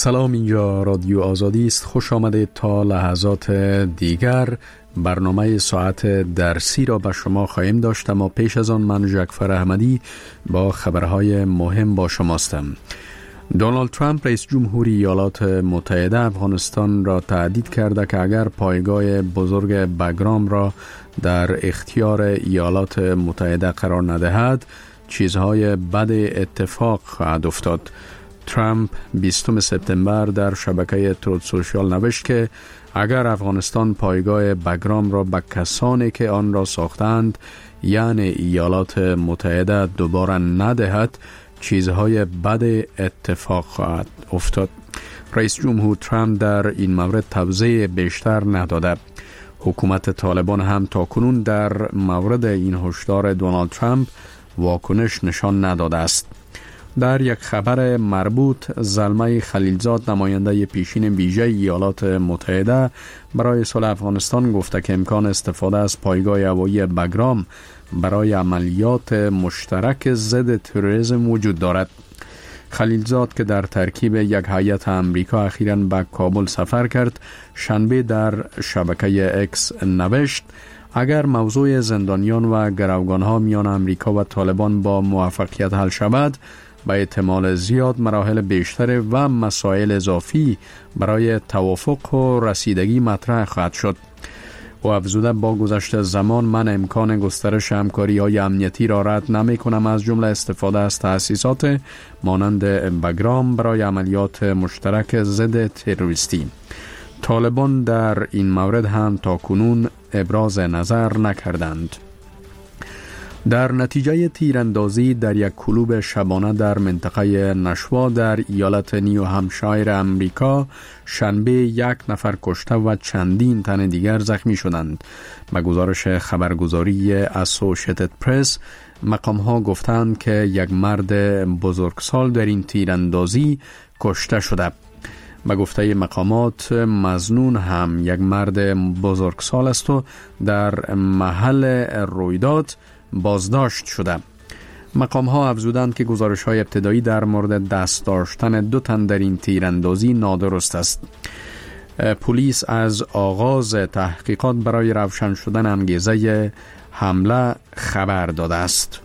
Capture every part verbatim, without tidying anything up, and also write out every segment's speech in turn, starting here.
سلام، اینجا رادیو آزادی است. خوش آمدید تا لحظات دیگر. برنامه ساعت درسی را به شما خواهیم داشت، اما پیش از آن من جعفر احمدی با خبرهای مهم با شماستم. دونالد ترامپ رئیس جمهوری ایالات متحده افغانستان را تهدید کرده که اگر پایگاه بزرگ بگرام را در اختیار ایالات متحده قرار ندهد چیزهای بد اتفاق خواهد افتاد. ترامپ بیستم سپتامبر در شبکه تروت سوشیال نوشت که اگر افغانستان پایگاه بگرام را به کسانی که آن را ساختند یعنی ایالات متحده دوباره ندهد چیزهای بد اتفاق خواهد افتاد. رئیس جمهور ترامپ در این مورد توضیح بیشتر نداده. حکومت طالبان هم تاکنون در مورد این هشدار دونالد ترامپ واکنش نشان نداده است. در یک خبر مربوط، زلمه خلیلزاد نماینده پیشین ویژه ایالات متحده برای صلح افغانستان گفته که امکان استفاده از پایگاه هوایی بگرام برای عملیات مشترک ضد تروریسم وجود دارد. خلیلزاد که در ترکیب یک هیئت امریکا اخیراً به کابل سفر کرد، شنبه در شبکه اکس نوشت اگر موضوع زندانیان و گروگانها میان امریکا و طالبان با موفقیت حل شود، به احتمال زیاد مراحل بیشتر و مسائل اضافی برای توافق و رسیدگی مطرح خواهد شد. و افزوده با گذشت زمان من امکان گسترش همکاری های امنیتی را رد نمی کنم، از جمله استفاده از تأسیسات مانند بگرام برای عملیات مشترک ضد تروریستی. طالبان در این مورد هم تاکنون ابراز نظر نکردند. در نتیجه تیراندازی در یک کلوب شبانه در منطقه نشوا در ایالت نیو همشایر امریکا شنبه یک نفر کشته و چندین تن دیگر زخمی شدند. به گزارش خبرگزاری اسوشییتد پرس، مقام ها گفتند که یک مرد بزرگسال در این تیراندازی کشته شده. به گفته مقامات مظنون هم یک مرد بزرگسال است و در محل رویداد بازداشت شده. مقام ها افزودند که گزارش های ابتدایی در مورد دست داشتن دو تن در این تیراندازی نادرست است. پلیس از آغاز تحقیقات برای روشن شدن انگیزه حمله خبر داده است.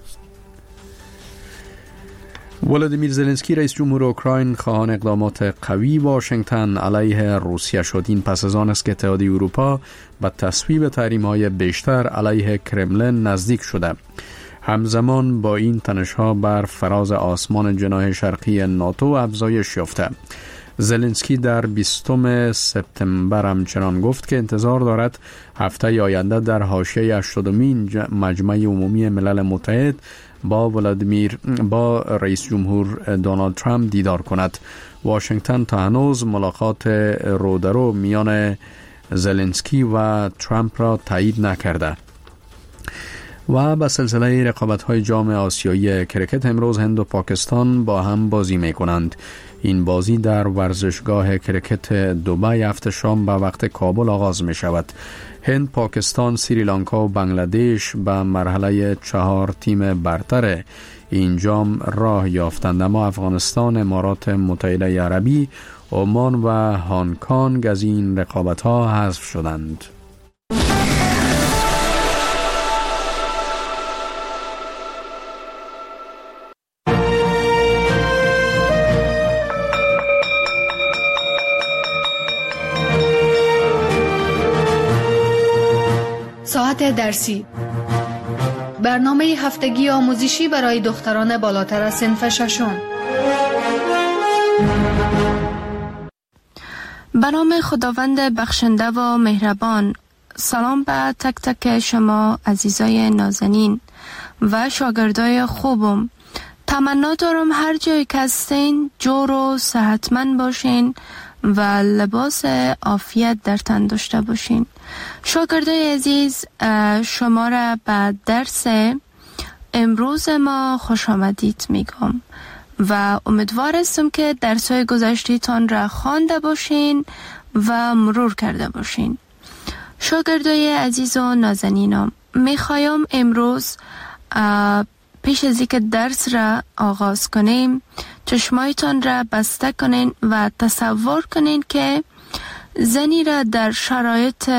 ولادیمیر زلنسکی رئیس جمهور اوکراین خواهان اقدامات قوی واشنگتن علیه روسیه شد. این پس از آن است که اتحادیه اروپا به تصویب تحریم‌های بیشتر علیه کرملین نزدیک شده. همزمان با این تنش‌ها بر فراز آسمان جناح شرقی ناتو افزایش یافته. زلنسکی در بیستم سپتامبر همچنان گفت که انتظار دارد هفته آینده در حاشیه هشتادمین مجمع عمومی ملل متحد با ولادیمیر با رئیس جمهور دونالد ترامپ دیدار کند. واشنگتن تا هنوز ملاقات رودرو میان زلنسکی و ترامپ را تایید نکرده. و به سلسله رقابت‌های جام آسیایی کرکت امروز هند و پاکستان با هم بازی می‌کنند. این بازی در ورزشگاه کرکت دبی هفته شام به وقت کابل آغاز می‌شود. هند، پاکستان، سریلانکا و بنگلادش به مرحله چهار تیم برتر این جام راه یافتند، اما افغانستان، امارات متحده عربی، عمان و هنگ کنگ از این رقابت‌ها حذف شدند. ساعت درسی، برنامه هفتگی آموزشی برای دختران بالاتر از صنف ششم. به نام خداوند بخشنده و مهربان. سلام به تک تک شما عزیزای نازنین و شاگردای خوبم. تمنا دارم هر جای که هستین جور و صحتمند باشین و لباس عافیت در تن داشته باشین. شاگردای عزیز، شما را به درس امروز ما خوش آمدید میگم و امیدوار هستم که درس‌های گذشته‌تان را خوانده باشین و مرور کرده باشین. شاگردای عزیز و نازنینم، میخوایم امروز پیش از اینکه درس را آغاز کنیم چشمایتان را بسته کنین و تصور کنین که زنی را در شرایط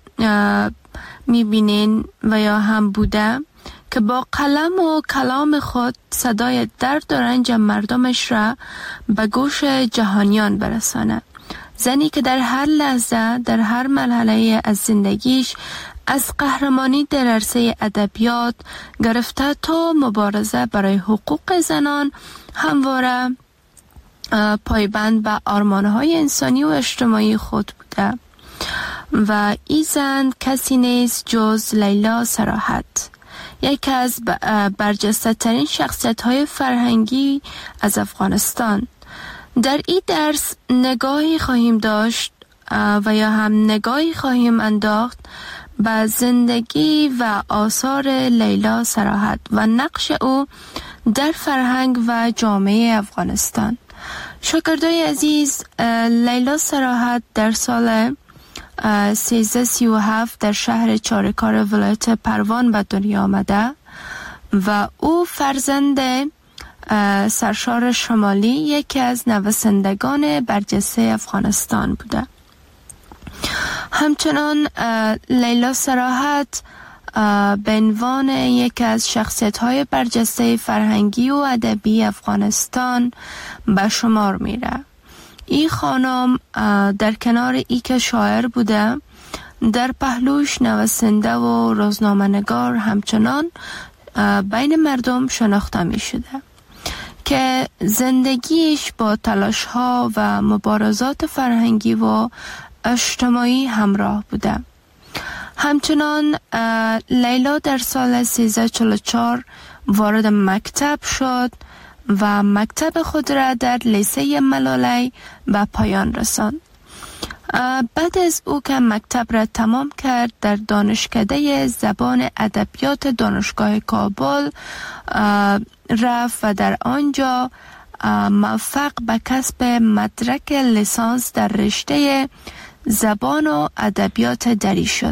میبینین و یا هم بوده که با قلم و کلام خود صدای درد و رنج مردمش را به گوش جهانیان برسانه. زنی که در هر لحظه، در هر مرحله از زندگیش، از قهرمانی در عرصه ادبیات گرفته تا مبارزه برای حقوق زنان همواره پایبند به آرمانهای انسانی و اجتماعی خود بوده و این زن کسی نیست جز لیلا صراحت، یکی از برجسته ترین شخصیت های فرهنگی از افغانستان. در این درس نگاهی خواهیم داشت و یا هم نگاهی خواهیم انداخت به زندگی و آثار لیلا صراحت و نقش او در فرهنگ و جامعه افغانستان. شاگردای عزیز، لیلا صراحت در سال سیزده سی و هفت در شهر چارکار ولایت پروان به دنیا آمده و او فرزند سرشار شمالی، یکی از نویسندگان برجسته افغانستان بوده. همچنان لیلا صراحت به عنوان یکی از شخصیت‌های برجسته فرهنگی و ادبی افغانستان به شمار میره. این خانم در کنار ای که شاعر بوده، در پهلوش نویسنده و روزنامه‌نگار همچنان بین مردم شناخته می شده که زندگیش با تلاش‌ها و مبارزات فرهنگی و اجتماعی همراه بوده. همچنان لیلا در سال سیزده چهل و چهار وارد مکتب شد و مکتب خود را در لیسه ملالی به پایان رساند. بعد از او که مکتب را تمام کرد، در دانشکده زبان ادبیات دانشگاه کابل رفت و در آنجا موفق به کسب مدرک لیسانس در رشته زبان و ادبیات دری شد.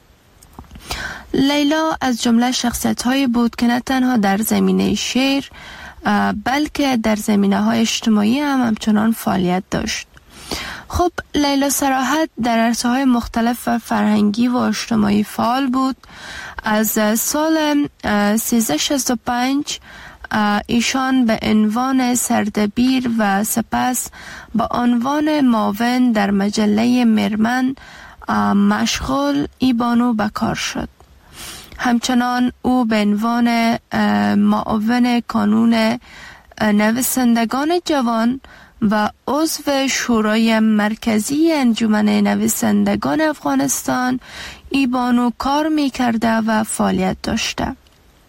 لیلا از جمله شخصیت‌هایی بود که نه تنها در زمینه شعر بلکه در زمینه‌های اجتماعی هم همچنان فعالیت داشت. خب لیلا صراحت در عرصه‌های مختلف فرهنگی و اجتماعی فعال بود. از سال سیزده شصت و پنج ایشان به عنوان سردبیر و سپس به عنوان معاون در مجله مرمن مشغول ای بانو به کار شد. همچنان او به عنوان معاون کانون نویسندگان جوان و عضو شورای مرکزی انجمن نویسندگان افغانستان ای بانو کار می کرده و فعالیت داشته.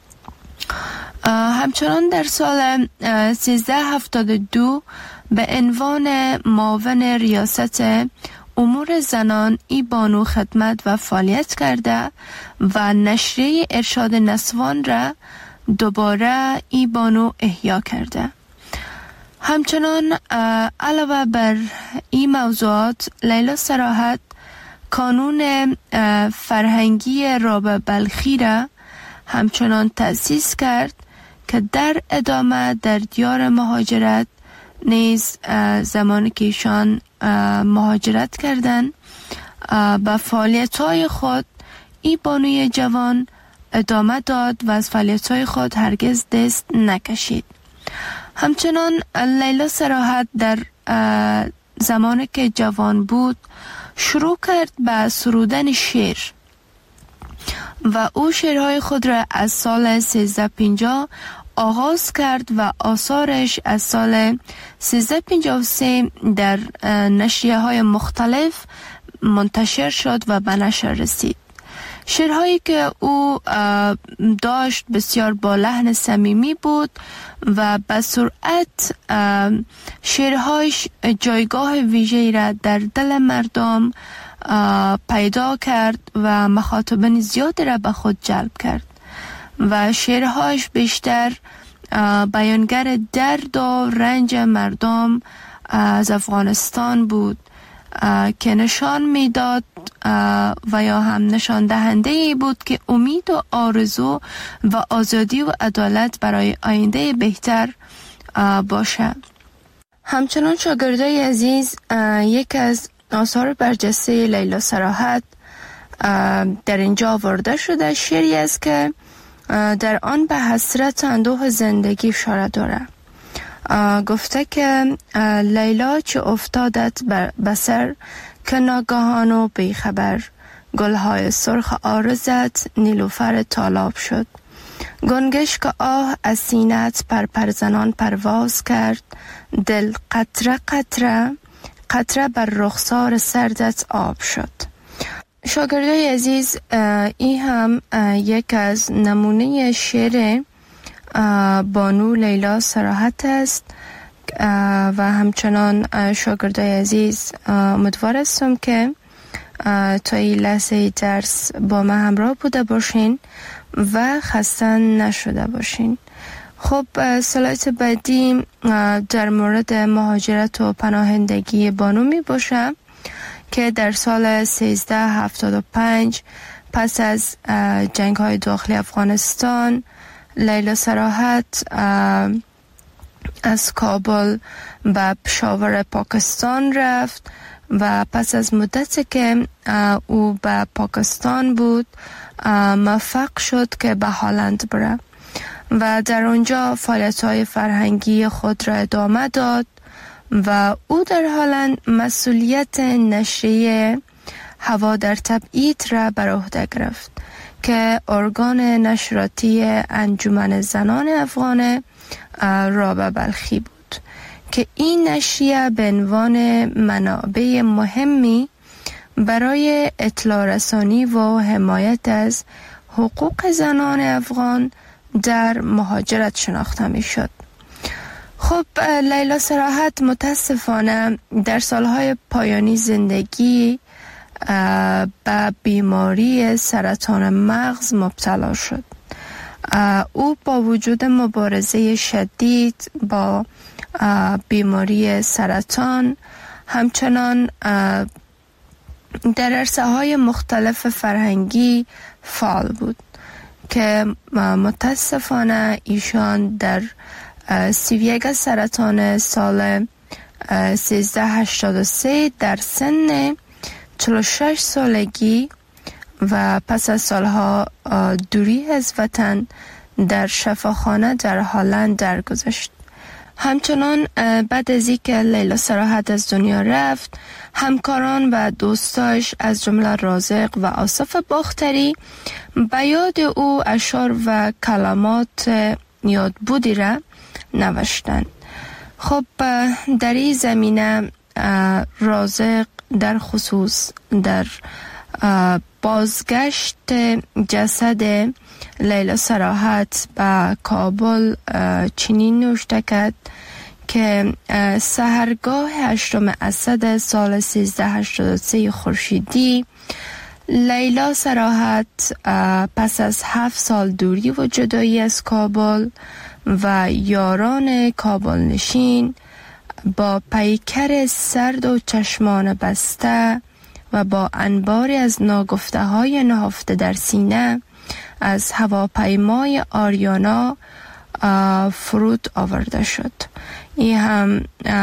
همچنان در سال سیزده هفتاد و دو به عنوان معاون ریاست امور زنان ای بانو خدمت و فعالیت کرده و نشریه ارشاد نسوان را دوباره ای بانو احیا کرده. همچنان علاوه بر این موضوعات، لیلا صراحت کانون فرهنگی رابع بلخی را همچنان تأسیس کرد که در ادامه در دیار مهاجرت نیز زمانی که ایشان مهاجرت کردند به فعالیت‌های خود ای بانوی جوان ادامه داد و از فعالیت‌های خود هرگز دست نکشید. همچنان لیلا صراحت در زمانی که جوان بود شروع کرد به سرودن شعر و او شعرهای خود را از سال سیزده پنجاه آغاز کرد و آثارش از سال سیزده پنجاه و سه در نشریه های مختلف منتشر شد و به نشر رسید. شعرهایی که او داشت بسیار با لحن صمیمی بود و به سرعت شعرهایش جایگاه ویژه‌ای را در دل مردم پیدا کرد و مخاطبین زیادی را به خود جلب کرد و شعرهایش بیشتر بیانگر درد و رنج مردم از افغانستان بود که نشان میداد و یا هم نشان دهنده ای بود که امید و آرزو و آزادی و عدالت برای آینده بهتر باشه. همچنان شاگردای عزیز، یک از آثار برجسته لیلا صراحت در اینجا آورده شده. شعری است که در آن به حسرت اندوه زندگی اشاره داره. گفته که لیلا چه افتادت به سر که ناگهان و بیخبر، گلهای سرخ عارضت نیلوفر تالاب شد. گنگش که آه از سینت پر پر زنان پرواز کرد، دل قطره قطره قطره بر رخسار سردت آب شد. شاگردای عزیز، این هم یک از نمونه شعر بانو لیلا صراحت است و همچنان شاگردای عزیز امیدوار هستم که تا این لحظه درس با ما همراه بوده باشین و خسته نشده باشین. خب سلایت بعدی در مورد مهاجرت و پناهندگی بانو می باشه که در سال سیزده هفتاد و پنج پس از جنگ های داخلی افغانستان لیلا صراحت از کابل به پشاور پاکستان رفت و پس از مدتی که او به پاکستان بود موفق شد که به هلند بره و در آنجا فعالیت‌های فرهنگی خود را ادامه داد و او در هلند مسئولیت نشریه هوا در تبعید را بر عهده گرفت که ارگان نشراتی انجمن زنان افغان رابعه بلخی بود که این نشریه به عنوان منابع مهمی برای اطلاع رسانی و حمایت از حقوق زنان افغان در مهاجرت شناخته می شد. خب لیلا صراحت متاسفانه در سالهای پایانی زندگی به بیماری سرطان مغز مبتلا شد. او با وجود مبارزه شدید با بیماری سرطان همچنان در عرصه‌های مختلف فرهنگی فعال بود که متاسفانه ایشان در سی و یک سرطان سال سیزده هشتاد و سه در سن چهل و شش سالگی و پس از سالها دوری از وطن در شفاخانه در هلند درگذشت. همچنان بعد از اینکه لیلا صراحت از دنیا رفت، همکاران و دوستاش از جمله رازق و آصف باختری به یاد او اشعار و کلمات یادبودی را نوشتند. خب در این زمینه رازق در خصوص در بازگشت جسد لیلا صراحت به کابل چنین نوشته کرد که سحرگاه هشتم اسد سال سیزده هشتاد و سه خورشیدی لیلا صراحت پس از هفت سال دوری و جدایی از کابل و یاران کابل نشین با پیکر سرد و چشمان بسته و با انباری از ناگفته های نهفته در سینه از هواپیمای آریانا فرود آورده شد. این هم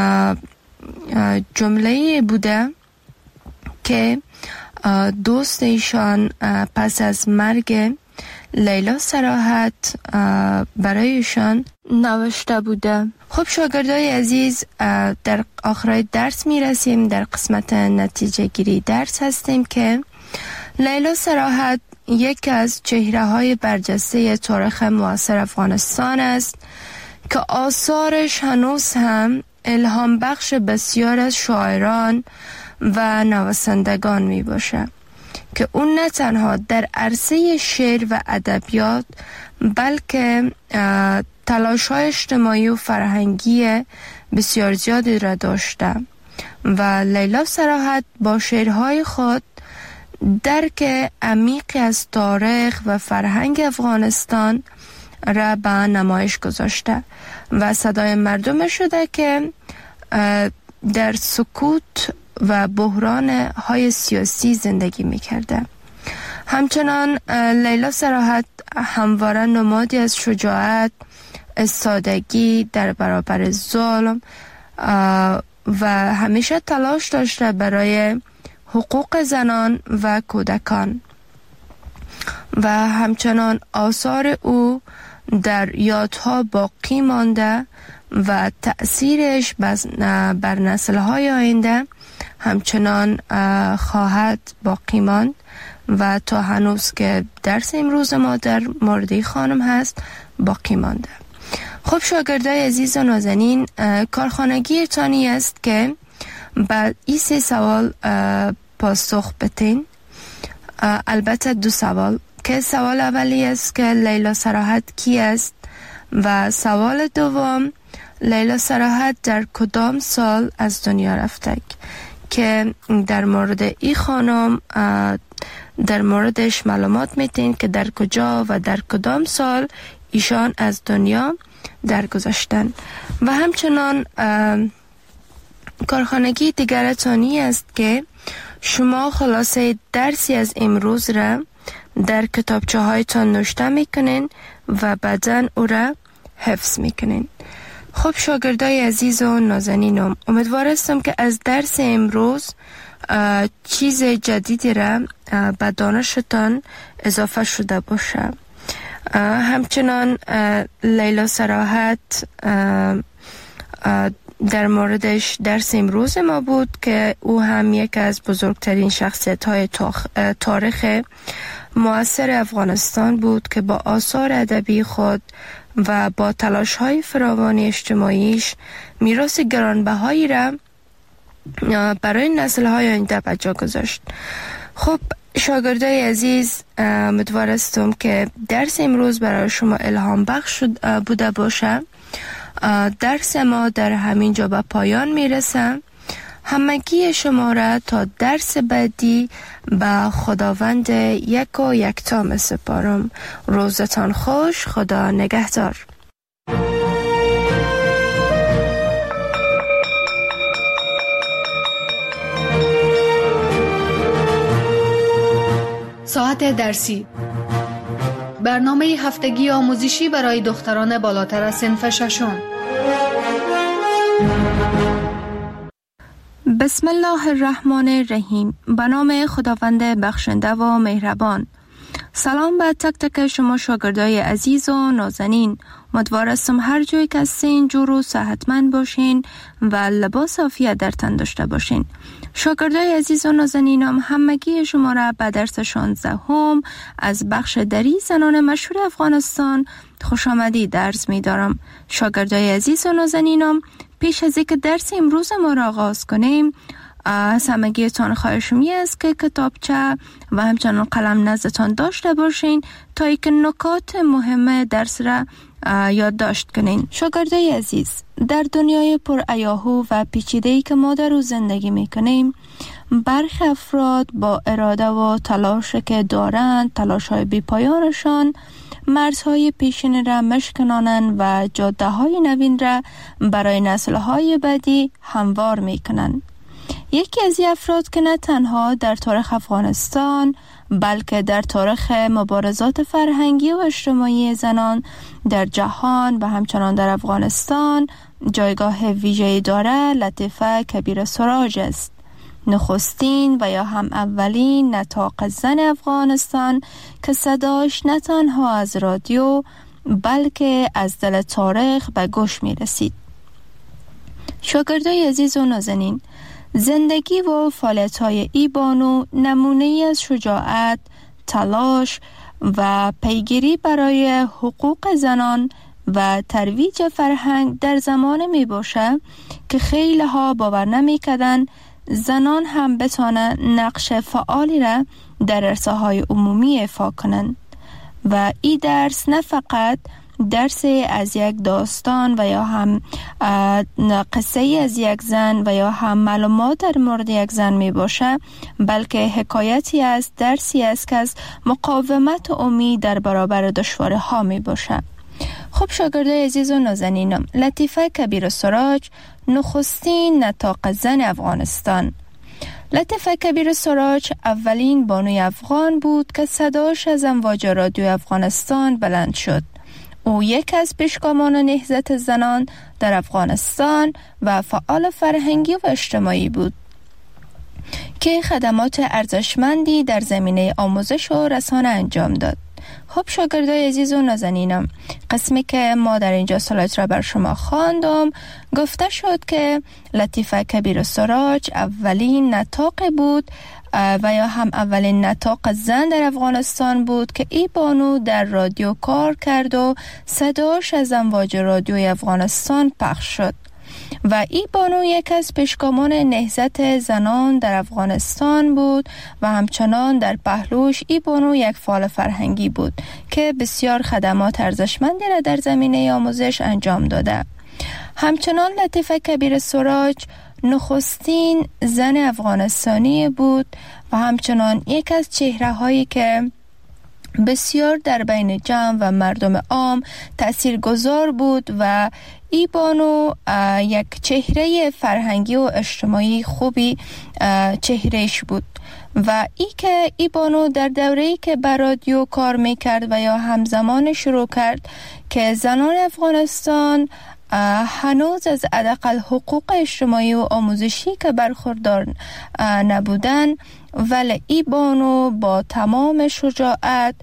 جمله بوده که دوست ایشان پس از مرگ لیلا صراحت برایشان نوشته بوده. خب شاگردای عزیز، در آخر درس می رسیم. در قسمت نتیجه گیری درس هستیم که لیلا صراحت یک از چهره های برجسته تاریخ معاصر افغانستان است که آثارش هنوز هم الهام بخش بسیار از شاعران و نویسندگان می باشه که اون نه تنها در عرصه شعر و ادبیات بلکه تلاش های اجتماعی و فرهنگی بسیار زیادی را داشته و لیلا صراحت با شعرهای خود درک عمیقی از تاریخ و فرهنگ افغانستان را به نمایش گذاشته و صدای مردم شده که در سکوت و بحران های سیاسی زندگی میکرده. همچنان لیلا صراحت همواره نمادی از شجاعت، استادگی در برابر ظلم و همیشه تلاش داشته برای حقوق زنان و کودکان و همچنان آثار او در یادها باقی مانده و تأثیرش بر نسل‌های آینده همچنان خواهد باقی ماند و تا هنوز که درس امروز ما در مورد خانم هست باقی مانده. خب شاگردای عزیز و نازنین، کارخانگی تانی است که بعد این سه سوال پاسخ بتین. البته دو سوال که سوال اولی است که لیلا صراحت کی است و سوال دوم لیلا صراحت در کدام سال از دنیا رفته، که در مورد این خانم در موردش معلومات میتین که در کجا و در کدام سال ایشان از دنیا درگذشتن. و همچنان کارخانگی دیگر تانی است که شما خلاصه درسی از امروز را در کتابچه هایتان نوشته میکنین و بعداً او را حفظ میکنین. خب شاگردای عزیز و نازنینم، امیدوار هستم که از درس امروز چیز جدیدی را به دانشتان اضافه شده باشه. همچنان لیلا صراحت در موردش درس امروز ما بود که او هم یک از بزرگترین شخصیت های تاریخ معاصر افغانستان بود که با آثار ادبی خود و با تلاش های فراوان اجتماعیش میراث گرانبهایی را برای نسل های آینده به جا گذاشت. خب شاگردای عزیز، امیدوار هستم که درس امروز برای شما الهام بخش بوده باشه. درس ما در همین جا به پایان میرسه. همگی شما را تا درس بعدی به خداوند یک و یکتا می سپارم. روزتان خوش. خدا نگهدار. ساعت درسی، برنامه هفتگی آموزشی برای دختران بالاتر از صنف ششم. بسم الله الرحمن الرحیم. به نام خداوند بخشنده و مهربان. سلام به تک تک شما شاگردای عزیز و نازنین. امیدوار هستم هر جایی که هستین جور و صحتمند باشین و لباس عافیت در تن داشته باشین. شاگردای عزیز و نازنینم، همگی شما را به درس شانزدهم از بخش دری زنان مشهور افغانستان خوش آمدید عرض می دارم. شاگردای عزیز و نازنینم، پیش از اینکه درس امروز ما را آغاز کنیم، از همگیتان خواهشم است که کتابچه و همچنان قلم نزدتان داشته باشین تا اینکه نکات مهم درس را یادداشت کنین. شاگردای عزیز، در دنیای پر ایاهو و پیچیده‌ای که ما در او زندگی میکنیم، برخی افراد با اراده و تلاش که دارند، تلاش‌های بی‌پایانشان مرزهای پیشین را مشکنانند و جاده‌های نوین را برای نسل‌های بعدی هموار میکنند. یکی از این افراد که نه تنها در تاریخ افغانستان بلکه در تاریخ مبارزات فرهنگی و اجتماعی زنان در جهان و همچنان در افغانستان جایگاه ویژه‌ای دارد، لطیفه کبیر سراج است. نخستین و یا هم اولین نطاق زن افغانستان که صداش نه تنها از رادیو بلکه از دل تاریخ به گوش می رسید. شاگردای عزیز و نازنین، زندگی و فعالیت‌های ای بانو نمونه‌ای از شجاعت، تلاش و پیگیری برای حقوق زنان و ترویج فرهنگ در زمان می باشه که خیلی ها باور نمی کردن زنان هم بتانن نقش فعالی را در عرصه‌های عمومی ایفا کنند. و این درس نه فقط درس از یک داستان و یا هم قصه از یک زن و یا هم معلومات در مورد یک زن می باشه، بلکه حکایتی است، درسی است که از مقاومت و امید در برابر دشواری ها می باشه. خب شاگردای عزیز و نازنینم، لطیفه کبیر سراج نخستین نطاق زن افغانستان. لطیفه کبیر سراج اولین بانوی افغان بود که صداش از امواج رادیو افغانستان بلند شد. او یک از پیشگامان نهضت زنان در افغانستان و فعال فرهنگی و اجتماعی بود که خدمات ارزشمندی در زمینه آموزش و رسانه انجام داد. خب شاگردای عزیز و نازنینم، قسمی که ما در اینجا سلایت را بر شما خواندم گفته شد که لطیفه کبیر سراج اولین نطاق بود و یا هم اولین نطاق زن در افغانستان بود که ای بانو در رادیو کار کرد و صداش از امواج رادیوی افغانستان پخش شد و ای بانو یک از پیشگامان نهضت زنان در افغانستان بود و همچنان در پهلوش ای بانو یک فعال فرهنگی بود که بسیار خدمات ارزشمندی را در زمینه آموزش انجام داده. همچنان لطیفه کبیر سراج نخستین زن افغانستانی بود و همچنان یک از چهره هایی که بسیار در بین جمع و مردم عام تأثیر گذار بود و ای بانو یک چهره فرهنگی و اجتماعی خوبی چهرهش بود و ای که ای بانو در دوره‌ای که بر رادیو کار میکرد و یا همزمان شروع کرد که زنان افغانستان هنوز از حداقل حقوق اجتماعی و آموزشی که برخوردار نبودن، ولی ای بانو با تمام شجاعت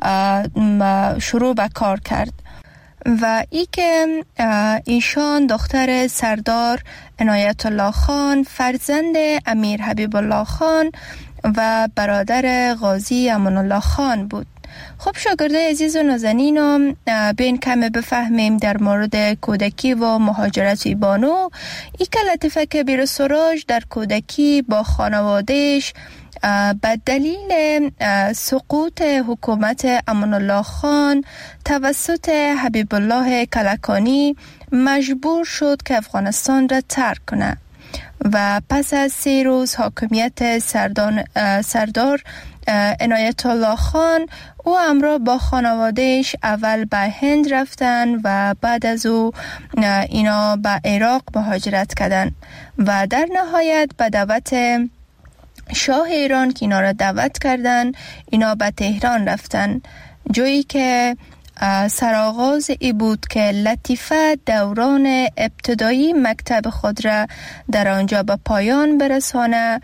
شروع به کار کرد و ای که ایشان دختر سردار عنایت الله خان فرزند امیر حبیب الله خان و برادر غازی امان الله خان بود. خب شاگردای عزیز و نازنینم، بین کمی بفهمیم در مورد کودکی و مهاجرت ای بانو. ای که لطیفه کبیر سراج در کودکی با خانوادهش به دلیل سقوط حکومت امان الله خان توسط حبیب الله کلکانی مجبور شد که افغانستان را ترک کنه و پس از سه روز حاکمیت سردان سردار عنایت الله خان او همراه با خانوادهش اول به هند رفتن و بعد از او اینا به عراق مهاجرت کردن و در نهایت به دعوت شاه ایران که اینا را دعوت کردن اینا به تهران رفتن، جایی که سرآغاز ای بود که لطیفه دوران ابتدایی مکتب خود را در آنجا به پایان برسانه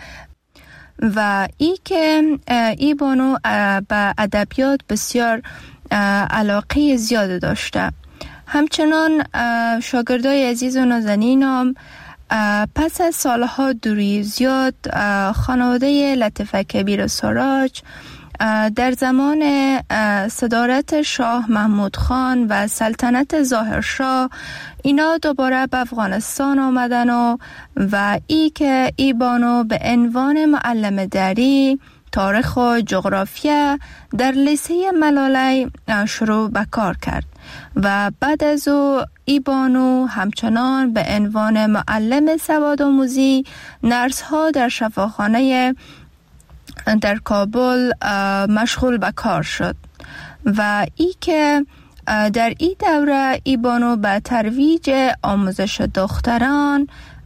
و ای که ای بانو به ادبیات بسیار علاقه زیاد داشته. همچنان شاگردای عزیز و نازنینم، پس از سالها دوری زیاد خانواده لطیفه کبیر سراج در زمان صدارت شاه محمود خان و سلطنت ظاهرشاه اینا دوباره به افغانستان آمدن و و ای که ای بانو به عنوان معلم دری تاریخ و جغرافیا در لیسه ملالی شروع به کار کرد و بعد از او ای بانو همچنان به عنوان معلم سوادآموزی نرس ها در شفاخانه در کابل مشغول به کار شد و ای که در این دوره ای بانو به ترویج آموزش دختران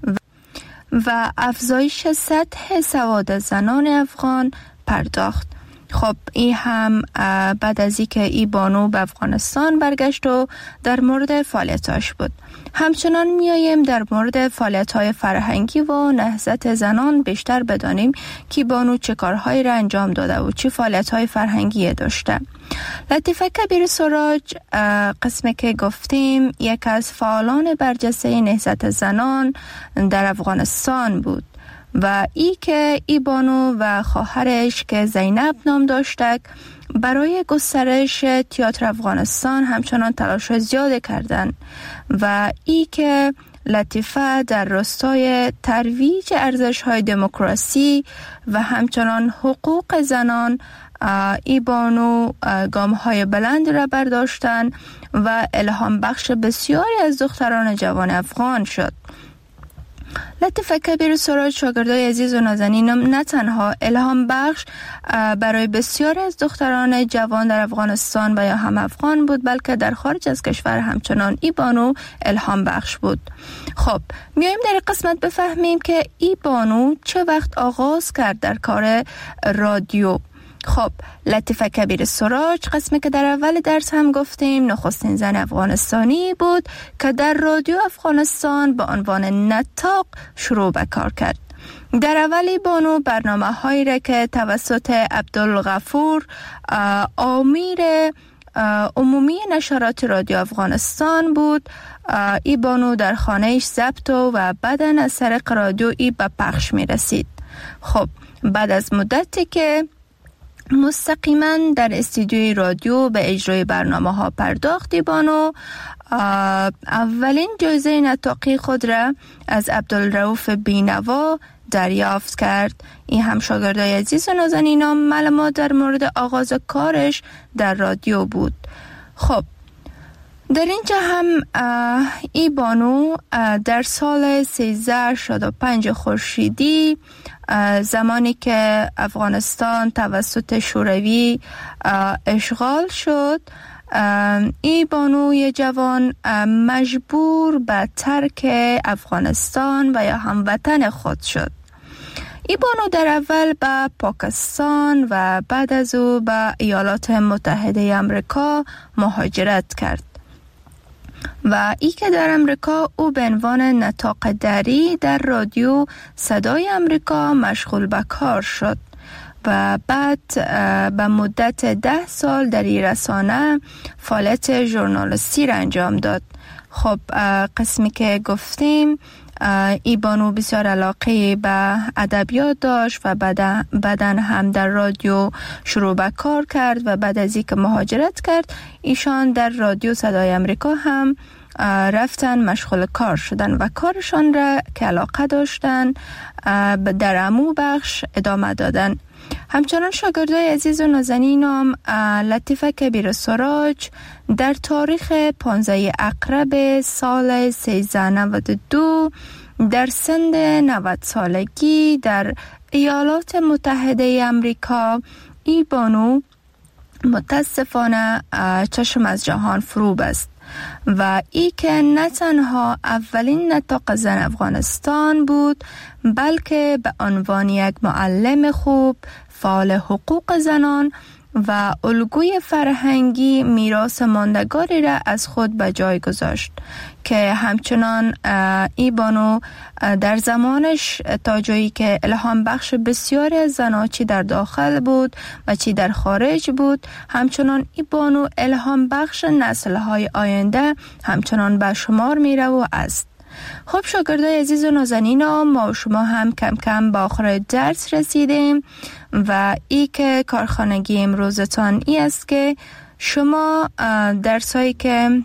و افزایش سطح سواد زنان افغان پرداخت. خب این هم بعد از اینکه ای بانو به افغانستان برگشت و در مورد فعالیتاش بود. همچنان میاییم در مورد فعالیت‌های فرهنگی و نهضت زنان بیشتر بدانیم که بانو چه کارهایی را انجام داده و چه فعالیت‌های فرهنگی داشته. لطیفه کبیر سراج قسمی که گفتیم یک از فعالان برجسته نهضت زنان در افغانستان بود و ای که ای بانو و خواهرش که زینب نام داشتک برای گسترش تئاتر افغانستان همچنان تلاش زیاد کردند و ای که لطیفه در راستای ترویج ارزش‌های دموکراسی و همچنان حقوق زنان ای بانو گام‌های بلند را برداشتند و الهام بخش بسیاری از دختران جوان افغان شد. لطیفه کبیر سراج شاگردای عزیز و نازنینم نه تنها الهام بخش برای بسیاری از دختران جوان در افغانستان و یا هم افغان بود، بلکه در خارج از کشور همچنان ای بانو الهام بخش بود. خب میایم در قسمت بفهمیم که ای بانو چه وقت آغاز کرد در کار رادیو. خب لطیفه کبیر سراج، قسمی که در اول درس هم گفتیم، نخستین زن افغانستانی بود که در رادیو افغانستان به عنوان نطاق شروع به کار کرد. در اولی بانو برنامه هایی را که توسط عبدالغفور آمیر عمومی نشرات رادیو افغانستان بود، ای بانو در خانهش ضبط و بعداً از طریق رادیو ای به پخش می رسید. خب بعد از مدتی که مستقیما در استودیوی رادیو به اجرای برنامه ها پرداخت، ای بانو اولین جایزه نطاقی خود را از عبدالرؤوف بینوا دریافت کرد. این هم شاگردای عزیز و نازنینم معلومات در مورد آغاز کارش در رادیو بود. خب در اینجا هم ای بانو در سال سیزده و شصت و پنج خورشیدی، زمانی که افغانستان توسط شوروی اشغال شد، ای بانوی جوان مجبور به ترک افغانستان و یا هموطن خود شد. ای بانو در اول به پاکستان و بعد از او به ایالات متحده آمریکا مهاجرت کرد و ای که در امریکا او به عنوان نطاق دری در رادیو صدای امریکا مشغول به کار شد و بعد به مدت ده سال در این رسانه فعالیت ژورنالیستی را انجام داد. خب قسمی که گفتیم، ای بانو بسیار علاقه به ادبیات داشت و بعداً هم در رادیو شروع به کار کرد و بعد از اینکه مهاجرت کرد، ایشان در رادیو صدای امریکا هم رفتن مشغول کار شدن و کارشان را که علاقه داشتن در امو بخش ادامه دادن. همچنان شاگردای عزیز و نازنینم، لطیفه کبیر سراج در تاریخ پانزده عقرب سال سیزده و نود و دو در سن نود سالگی در ایالات متحده آمریکا، ای بانو متاسفانه چشم از جهان فرو بست و ای که نه تنها اولین نطاق زن افغانستان بود، بلکه به عنوان یک معلم خوب، فعال حقوق زنان و الگوی فرهنگی میراث ماندگاری را از خود به جای گذاشت که همچنان ای بانو در زمانش تا جایی که الهام بخش بسیاری از زنها چی در داخل بود و چی در خارج بود، همچنان ای بانو الهام بخش نسل‌های آینده همچنان به شمار میره و است. خب شاگردای عزیز و نازنینم، ما و شما هم کم کم با آخر درس رسیدیم و ای که کارخانگی امروزتان ای است که شما درسایی که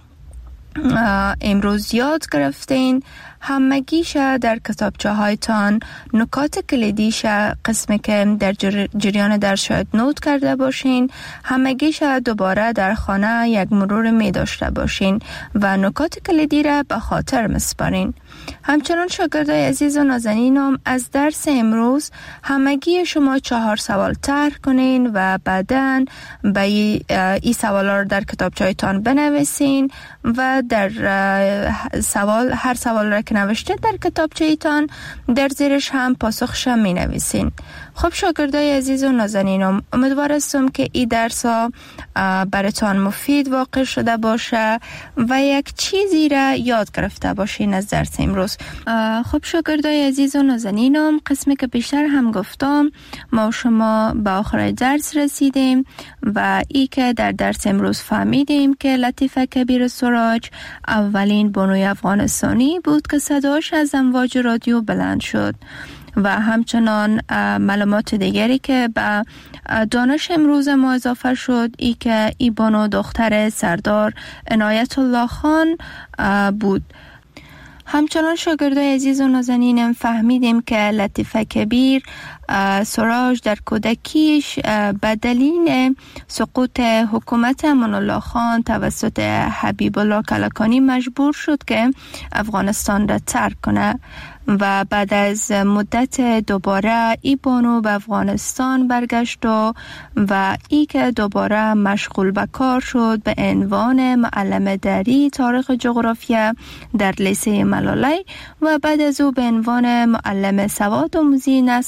امروز یاد گرفتین همگیش در کتابچه هایتان نکات کلیدیش قسمی که در جریان درس شاید نوت کرده باشین، همگیش دوباره در خانه یک مرور می داشته باشین و نکات کلیدی را به خاطر مسپارین. همچنان شاگردای عزیز و نازنینم، از درس امروز همگی شما چهار سوال طرح کنین و بعداً به این سوالا رو در کتابچه‌تان بنویسین و در سوال هر سوال را که نوشته در کتابچه‌تان در زیرش هم پاسخش می نویسین. خب شاگردای عزیز و نازنینم، امیدوارم که این درس ها براتان مفید واقع شده باشه و یک چیزی را یاد گرفته باشین از درس امروز. خب شاگردای عزیز و نازنینم، قسمی که بیشتر هم گفتم، ما و شما به آخر درس رسیدیم و ای که در درس امروز فهمیدیم که لطیفه کبیر سراج اولین بانوی افغانستانی بود که صداش از امواج رادیو بلند شد و همچنان معلومات دیگری که به دانش امروز ما اضافه شد، ای که ای بانو دختر سردار عنایت الله خان بود. همچنان شاگردای عزیز و نازنینم فهمیدیم که لطیفه کبیر سراج در کودکیش به دلیل سقوط حکومت امان الله خان توسط حبیب الله کلکانی مجبور شد که افغانستان را ترک کنه و بعد از مدت دوباره ای بانو به افغانستان برگشت و و ای که دوباره مشغول به کار شد به عنوان معلم دری تاریخ جغرافیا در لیسه ملالی و بعد از او به عنوان معلم سواد آموزی نثر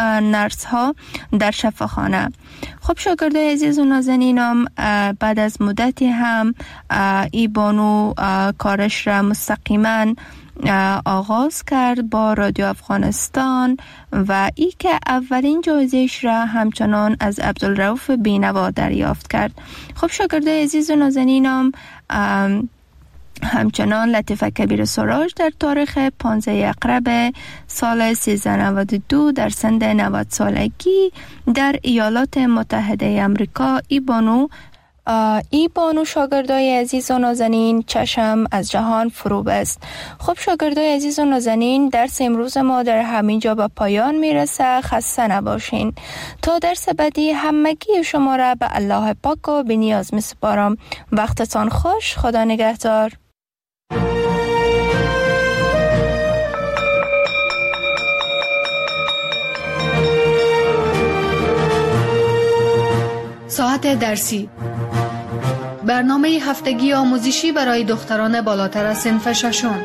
نرس ها در شفاخانه. خب شاگردای عزیز و نازنینم، بعد از مدتی هم ای بانو کارش را مستقیما آغاز کرد با رادیو افغانستان و ای که اولین جایزه‌اش را همچنان از عبدالرؤوف بینوا دریافت کرد. خب شاگردای عزیز و نازنینم، همچنان لطیفه کبیر سراج در تاریخ پانزده اقرب سال سیزده نود و دو در سن نود سالگی در ایالات متحده امریکا ای بانو ای بانو شاگردای عزیز و نازنین چشم از جهان فرو بست. خب شاگردای عزیز و نازنین، درس امروز ما در همین جا به پایان میرسه. خسته نباشین. تا درس بعدی همگی شما را به الله پاک و به نیاز میسپارم. وقتتان خوش. خدا نگهدار. ساعت درسی، برنامه هفتگی آموزشی برای دختران بالاتر از صنف ششم.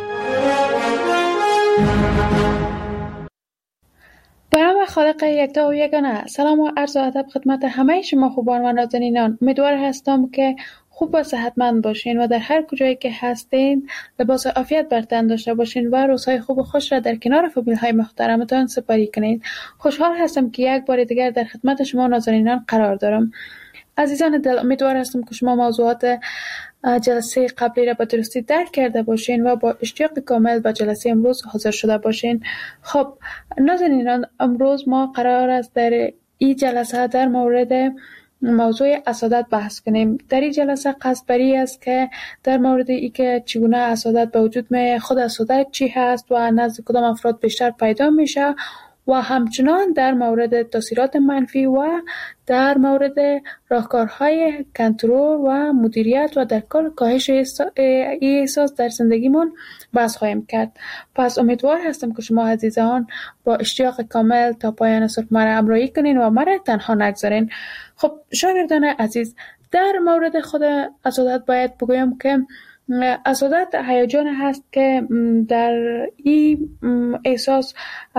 به نام خالق یکتا و یگانه، سلام و عرض و ادب خدمت همه شما خوبان و نازنینان. امیدوار هستم که خوب و صحتمند باشین و در هر کجایی که هستین لباس عافیت بر تن داشته باشین و روزهای خوب و خوش را در کنار فامیل‌های محترمتان سپری کنین. خوشحال هستم که یک بار دیگر در خدمت شما نازنینان قرار دارم. عزیزان دل، امیدوار هستم که شما موضوعات جلسه قبلی را به درستی درک کرده باشین و با اشتیاق کامل به جلسه امروز حاضر شده باشین. خب نازنینان، امروز ما قرار است در این جلسه در مورد موضوع حسادت بحث کنیم. در این جلسه قصد بری است که در مورد ای که چگونه حسادت به وجود میاد، خود حسادت چی هست و نزد کدام افراد بیشتر پیدا میشه و همچنان در مورد تاثیرات منفی و در مورد راهکارهای کنترل و مدیریت و در کل کاهش این احساس در زندگیمون بحث خواهیم کرد. پس امیدوار هستم که شما عزیزان با اشتیاق کامل تا پایان صبح مرا همراهی کنین و مرا تنها نگذارین. خب شاگردان عزیز، در مورد خود حسادت باید بگویم که حسادت هیجان هست که در این احساس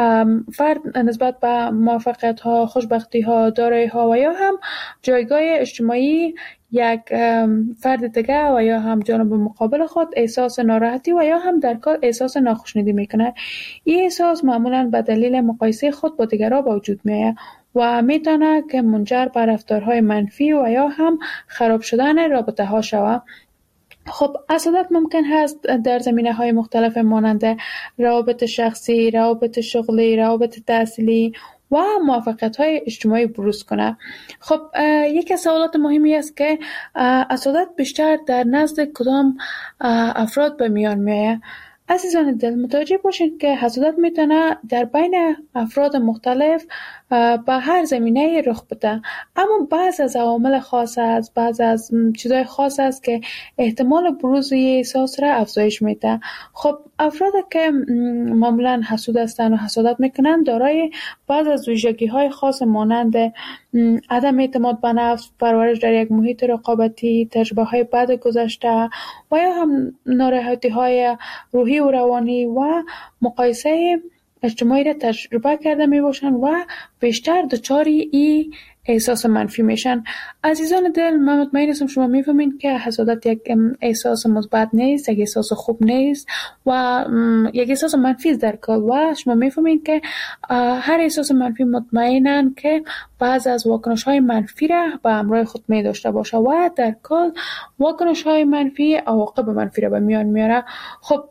فرد نسبت به موفقیت ها، خوشبختی ها، دارایی ها و یا هم جایگاه اجتماعی یک فرد دیگه و یا هم جانب مقابل خود احساس ناراحتی و یا هم در کل احساس ناخوشنودی میکنه. این احساس معمولا به دلیل مقایسه خود با دیگران به وجود میاد و میتونه که منجر به رفتارهای منفی و یا هم خراب شدن رابطه ها شود. خب حسادت ممکن هست در زمینه های مختلف مانند روابط شخصی، روابط شغلی، روابط تحصیلی و موفقیت های اجتماعی بروز کنه. خب یکی از سوالات مهمی است که حسادت بیشتر در نزد کدام افراد به میان میاد. عزیزان دل، متوجه باشید که حسادت میتونه در بین افراد مختلف به هر زمینه رخ بده، اما بعض از عوامل خاص است، بعض از چیزای خاص است که احتمال بروز این احساس را افزایش میده. خب افراد که معمولا حسود هستند و حسادت میکنند دارای بعض از ویژگی‌های خاص مانند عدم اعتماد به نفس، پرورش در یک محیط رقابتی، تجربه‌های بد گذشته و یا هم ناراحتی‌های روحی و روانی و مقایسه اجتماعی را تجربه کرده می باشند و بیشتر دچاری این احساس منفی میشن. عزیزان دل، من مطمئن هستم شما میفهمین که حسادت یک احساس مثبت نیست، یک احساس خوب نیست و یک احساس منفی است در کل و شما میفهمین که هر احساس منفی مطمئنن که بعض از واکنش های منفی را به همراه خود می داشته باشه و در کل واکنش های منفی عواقب منفی را به میان میاره. خب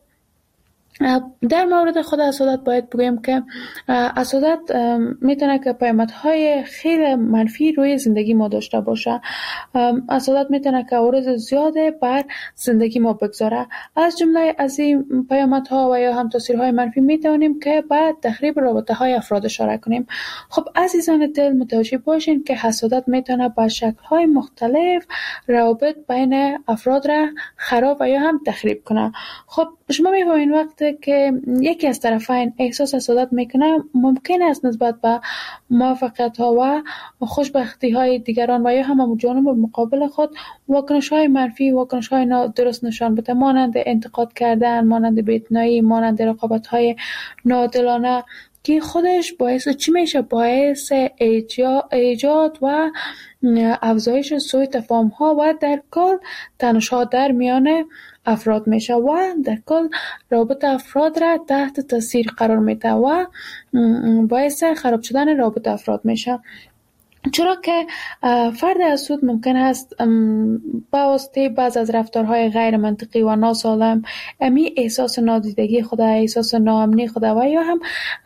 در مورد خود حسادت باید بگویم که حسادت میتونه که پیامدهای خیلی منفی روی زندگی ما داشته باشه. حسادت میتونه که عوارض زیاده بر زندگی ما بگذاره. از جمله از این پیامدها و یا هم تاثیرهای منفی میتونیم که بعد تخریب رابطه های افراد اشاره کنیم. خب عزیزان دل، متوجه باشین که حسادت میتونه با شکل‌های مختلف روابط بین افراد را خراب و یا هم تخریب کنه. خب شما میفهمین وقتی که یکی از طرفین احساس حسادت میکنه ممکن است نسبت به موفقیت ها و خوشبختی های دیگران و یا هم جانب مقابل خود واکنش های منفی، واکنش های نادرست نشان بده، مانند انتقاد کردن، مانند بی‌اعتنایی، مانند رقابت های ناعادلانه که خودش باعث چی میشه؟ باعث ایجاد و افزایش سوء تفاهم ها و در کل تنش‌ها در میان افراد میشه و در کل رابطه افراد را تحت تاثیر قرار میده و باعث خراب شدن رابطه افراد میشه. چرا که فرد حسود ممکن است با واسطه بعض از رفتارهای غیر منطقی و ناسالم امی احساس نادیدگی خود، احساس ناامنی خود و یا هم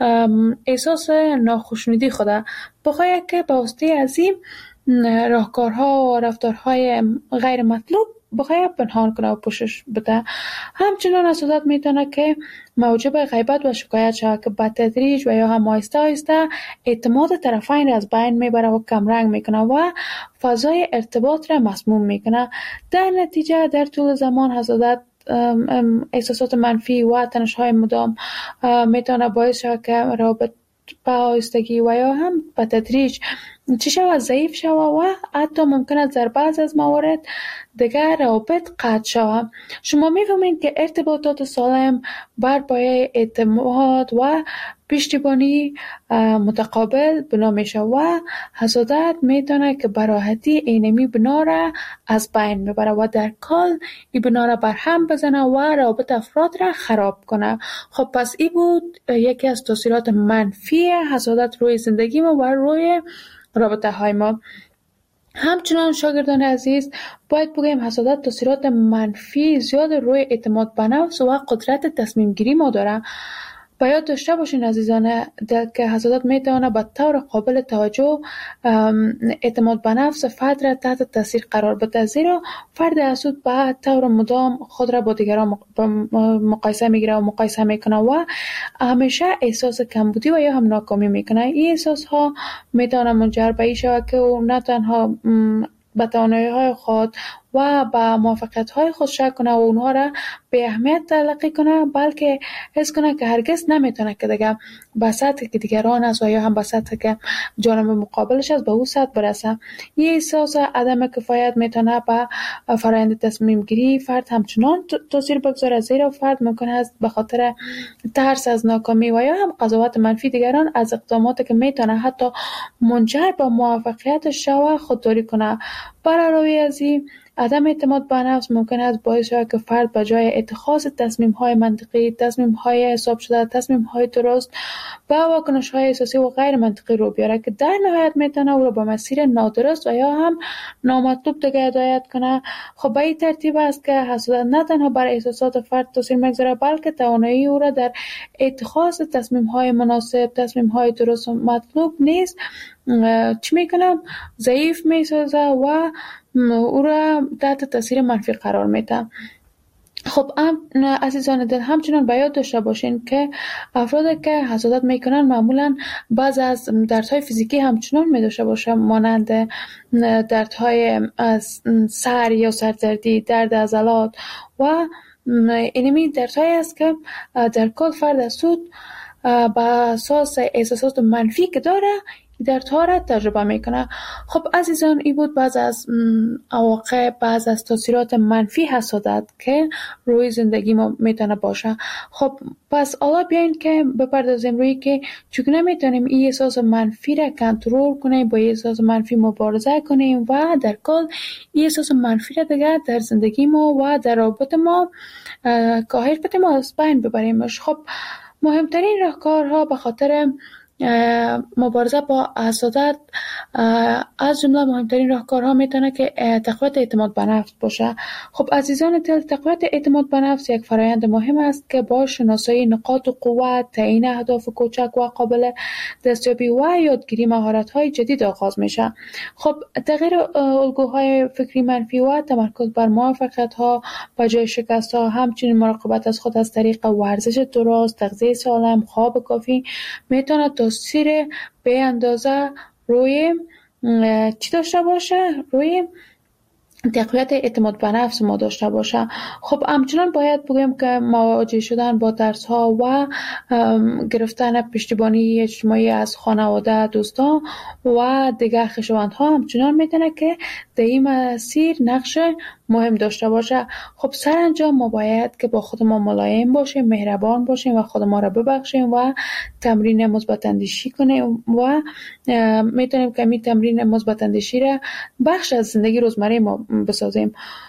احساس ناخوشنودی خود بخواهد که با واسطه از این راهکارها و رفتارهای غیر مطلوب بخواهد پنهان کنه و پوشش بده. همچنان حسادت میتونه که موجب غیبت و شکایت شود که به تدریج و یا هم آهسته آهسته اعتماد طرفین را از بین میبره و کمرنگ میکنه و فضای ارتباط را مسموم میکنه. در نتیجه در طول زمان حسادت احساسات منفی و تنش‌های مدام میتونه باعث شود که رابطه به آهستگی و یا هم به تدریج چی شود؟ ضعیف شود و حتی ممکن است در بعض از موارد دیگر روابط قطع شود. شما می‌فهمید که ارتباطات سالم بر پایه اعتماد و پشتیبانی متقابل بنا میشه و حسادت میتونه که به راحتی اینمی بنا را از بین میبره و در کل این بنا را برهم بزنه و روابط افراد را خراب کنه. خب پس این بود یکی از تاثیرات منفی حسادت روی زندگی ما و روی رابطه های ما. همچنان شاگردان عزیز باید بگیم حسادت تاثیرات منفی زیاد روی اعتماد به نفس و قدرت تصمیم گیری ما داره. باید داشته باشین عزیزان که حسادت میتونه به طور قابل توجه اعتماد به نفس فرد را تحت تاثیر قرار بده، زیرا فرد حسود به طور مدام خود را با دیگران مقایسه میگیره و مقایسه میکنه و همیشه احساس کمبودی و یا هم ناکامی میکنه. این احساس ها میتونه منجر به این شود که او نه تنها به توانایی‌های خود و به موفقیت‌های خود شک کنه و اونها را به اهمیت تلقی کنه، بلکه حس کنه که هرگز نمیتونه که دیگه به سطحی که دیگران است و یا هم به سطحی که جانب مقابلش است به اون سطح برسه. این احساس عدم کفایت میتونه به فرآیند تصمیم گیری فرد همچنان تاثیر بگذاره، زیرا فرد ممکن است به خاطر ترس از ناکامی و یا هم قضاوت منفی دیگران از اقداماتی که میتونه حتی منجر به موفقیتش شود خودداری کنه. برای از این عدم اعتماد به نفس ممکن است باعث شود که فرد به جای اتخاذ تصمیم‌های منطقی، تصمیم‌های حساب شده، تصمیم‌های درست و واکنش‌های احساسی و غیر منطقی رو بیاره که در نهایت میتونه او را به مسیر نادرست و یا هم نامطلوب دیگه هدایت کنه. خب به این ترتیب است که حسادت نه تنها بر احساسات فرد تاثیر میگذاره، بلکه توانایی او را در اتخاذ تصمیم‌های مناسب، تصمیم‌های درست و مطلوب نیست چی میکنم ضعیف میسازه و او را تحت تاثیر منفی قرار میده. خب عزیزان دل همچنان باید داشته باشین که افرادی که حسادت میکنن معمولا بعض از دردهای فیزیکی همچنان میداشته باشه، مانند دردهای سر یا سردردی، درد عضلات و اینمی دردهایی است که در کل فرد حسود به اساس احساسات منفی که داره دردها را تجربه میکنه. خب عزیزان این بود بعض از عواقب، بعض از تاثیرات منفی حسادت که روی زندگی ما میتونه باشه. خب پس حالا بیاین که بپردازیم روی که چگونه میتونیم این احساس منفی را کنترل کنیم، با این احساس منفی مبارزه کنیم و در کل این احساس منفی را دیگه در زندگی ما و در رابطه ما کاهش بدیم و از بین ببریمش. خب مهمترین راهکارها به خاطر مبارزه با حسادت از جمله مهمترین راهکارها میتونه که تقویت اعتماد به نفس باشه. خب عزیزان دل، تقویت اعتماد به نفس یک فرآیند مهم است که با شناسایی نقاط قوت، تعیین اهداف کوچک و قابل دستیابی و یادگیری مهارت‌های جدید آغاز میشه. خب تغییر الگوهای فکری منفی و تمرکز بر موفقیت‌ها به جای شکست‌ها، همچنین مراقبت از خود از طریق ورزش درست، تغذیه سالم، خواب کافی میتونه تاثیر به اندازه روی چی داشته باشه؟ روی تقویت اعتماد به نفس ما داشته باشه. خب همچنان باید بگیم که مواجه شدن با ترس ها و گرفتن پشتیبانی اجتماعی از خانواده، دوستان و دیگر خویشاوندها همچنان میتونه که در این مسیر نقش مهم داشته باشه. خب سرانجام ما باید که با خود ما ملایم باشیم، مهربان باشیم و خود ما را ببخشیم و تمرین مثبت اندیشی کنیم و میتونیم که می تمرین مثبت اندیشی را بخش از زندگی روزمره ما بسازیم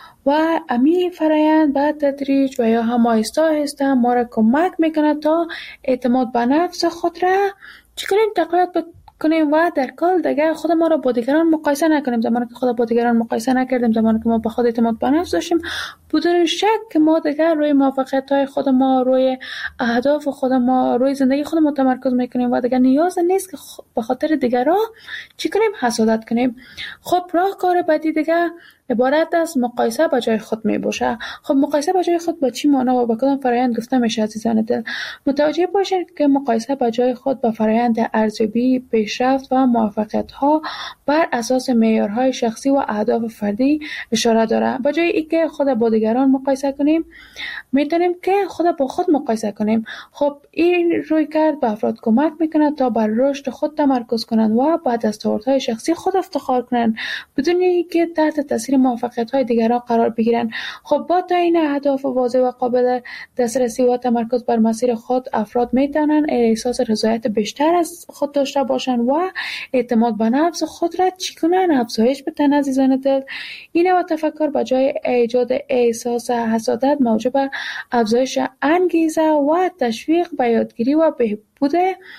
و امی فرایند بعد تدریج و یا هم آهسته آهسته ما را کمک میکنه تا اعتماد به نفس خود را چی کنیم تقویت کنیم و در کل دیگه خود ما را با دیگران مقایسه نکنیم. زمانی که خود با دیگران مقایسه نکردیم، زمانی که ما به خود اعتماد به نفس داشتیم، بدون شک که ما دیگه روی موفقیت‌های خود ما، روی اهداف خود ما، روی زندگی خود ما تمرکز میکنیم و دیگه نیاز نیست که به خاطر دیگران چی کنیم حسادت کنیم. خب راهکار بعدی دیگه عبارت از مقایسه با جای خود می باشه. خب مقایسه با جای خود با چی معنا و با کدام فرایند گفته میشه عزیزان دل؟ متوجه باشید که مقایسه با جای خود با فرایند ارزیابی، پیشرفت و موفقیت ها بر اساس معیارهای شخصی و اهداف فردی اشاره داره. با جای اینکه خود با دیگران مقایسه کنیم، میتونیم که خود با خود مقایسه کنیم. خب این رویکرد به افراد کمک میکنه تا بر رشد خود تمرکز کنند و بعد از دستاوردهای شخصی خود افتخار کنند بدون اینکه تحت تاثیر موفقیت‌های دیگران قرار بگیرند. خب با تعیین اهداف واضح و قابل دسترسی و تمرکز بر مسیر خود، افراد میتونن احساس رضایت بیشتر از خود داشته باشند و اعتماد به نفس خود را چی کنن افزایش بدن عزیزان دل. این و تفکر به جای ایجاد احساس حسادت موجب افزایش انگیزه و تشویق به یادگیری و بهبود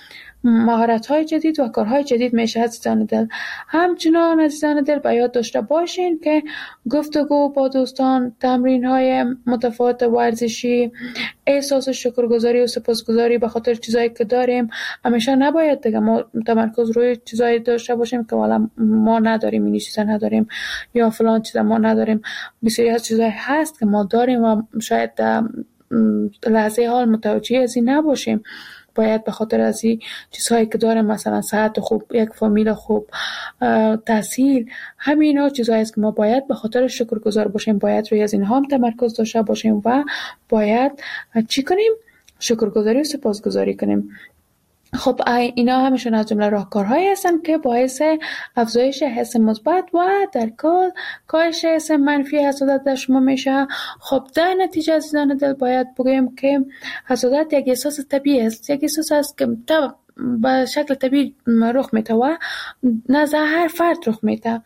مهارت‌های جدید و کارهای جدید میشه عزیزان دل. همچنان عزیزان دل به یاد داشته باشین که گفتگو با دوستان، تمرین‌های متفاوت ورزشی، احساس شکرگزاری و سپاسگزاری به خاطر چیزایی که داریم، همیشه نباید دیگه ما تمرکز روی چیزایی داشته باشیم که والا ما نداریم، این چیزا نداریم یا فلان چیزا ما نداریم. بسیاری از چیزایی هست که ما داریم و شاید لحظه حال متوجه از این نباشیم. باید به خاطر از این چیزهایی که داریم، مثلا صحت خوب، یک فامیل خوب، تحصیل، همینا چیزهایی است که ما باید به خاطر شکرگزار باشیم، باید روی از اینها هم تمرکز داشته باشیم و باید چی کنیم؟ شکرگزاری و سپاسگزاری کنیم. خب اینا همشون از جمله راهکارهایی هستن که باعث افزایش حس مثبت و در کل کاهش حس منفی حسادت در شما میشه. خب در نتیجه عزیزان دل باید بگویم که حسادت یک احساس طبیعی است، یک احساس است که به شکل طبیعی رخ میده و نزد هر فرد رخ میده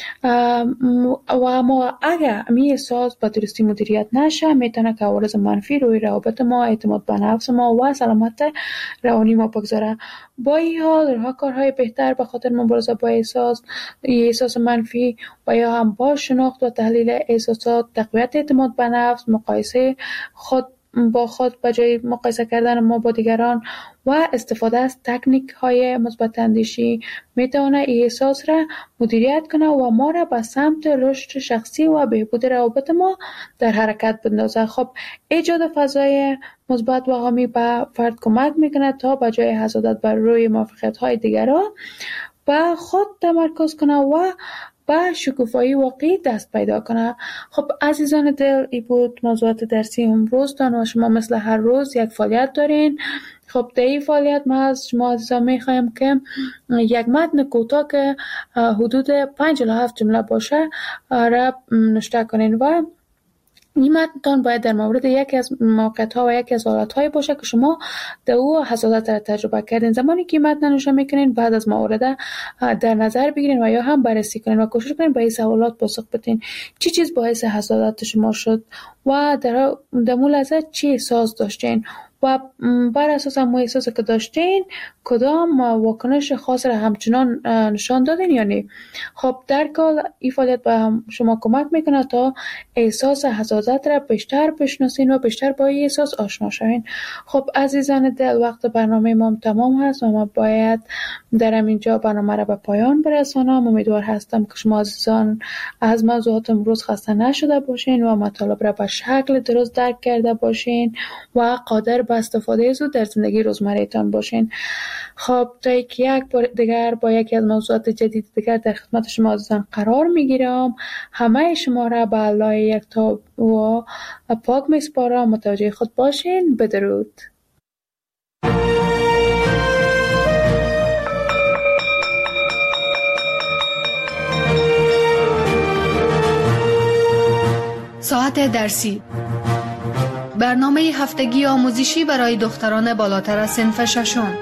و ما اگر این احساس به درستی مدیریت نشه میتونه که عوارض منفی روی روابط ما، اعتماد به نفس ما و سلامت روانی ما بگذاره. با این حال راهکارهای بهتر به خاطر مبارزه با احساس احساس منفی و یا هم با شناخت و تحلیل احساسات، تقویت اعتماد به نفس، مقایسه خود با خود به جای مقایسه کردن ما با دیگران و استفاده از تکنیک های مثبت اندیشی میتونه این احساس را مدیریت کنه و ما را به سمت رشد شخصی و بهبود روابط ما در حرکت بندازه. خب ایجاد فضای مثبت و حامی به فرد کمک میکنه تا به جای حسادت بر روی موفقیت های دیگران به خود تمرکز کنه و با شکوفایی واقعی دست پیدا کنه. خب عزیزان دل، این بود موضوعات درسی امروزتان و شما مثل هر روز یک فعالیت دارین. خب در این فعالیت ما از شما عزیزان میخوایم که یک متن کوتاه که حدود پنج الی هفت جمله باشه را نوشته کنین و این متن باید در مورد یکی از موقعیت‌ها و یکی از حالت‌های باشه که شما در او حسادت را تجربه کردین. زمانی که این متن نوشته میکنین بعد از مورد در نظر بگیرین و یا هم بررسی کنین و کوشش کنین به این سوالات پاسخ بدین. چی چیز باعث حسادت شما شد و در در مول از چی احساس داشتین و بر اساس همون احساسی که داشتین کدام واکنش خاص را همچنان نشان دادین یا نه. خب در کل این فعالیت به شما کمک میکنه تا احساس حسادت را بیشتر بشناسین و بیشتر با این احساس آشنا شوین. خب عزیزان دل، وقت برنامه ما تمام هست و ما باید در اینجا برنامه را به پایان برسانم. امیدوار هستم که شما عزیزان از موضوعات امروز خسته نشده باشین و مطالب را به شکل درست درک کرده باشین و قادر به استفاده از او در زندگی روزمره تان باشین. خب تا یک بار دیگر با یکی از موضوعات جدید دیگر در خدمت شما عزیزان قرار میگیرم. همه شما را به الله یکتا و پاک میسپارم. متوجه خود باشین. بدرود. ساعت درسی، برنامه هفتگی آموزشی برای دختران بالاتر از صنف ششم.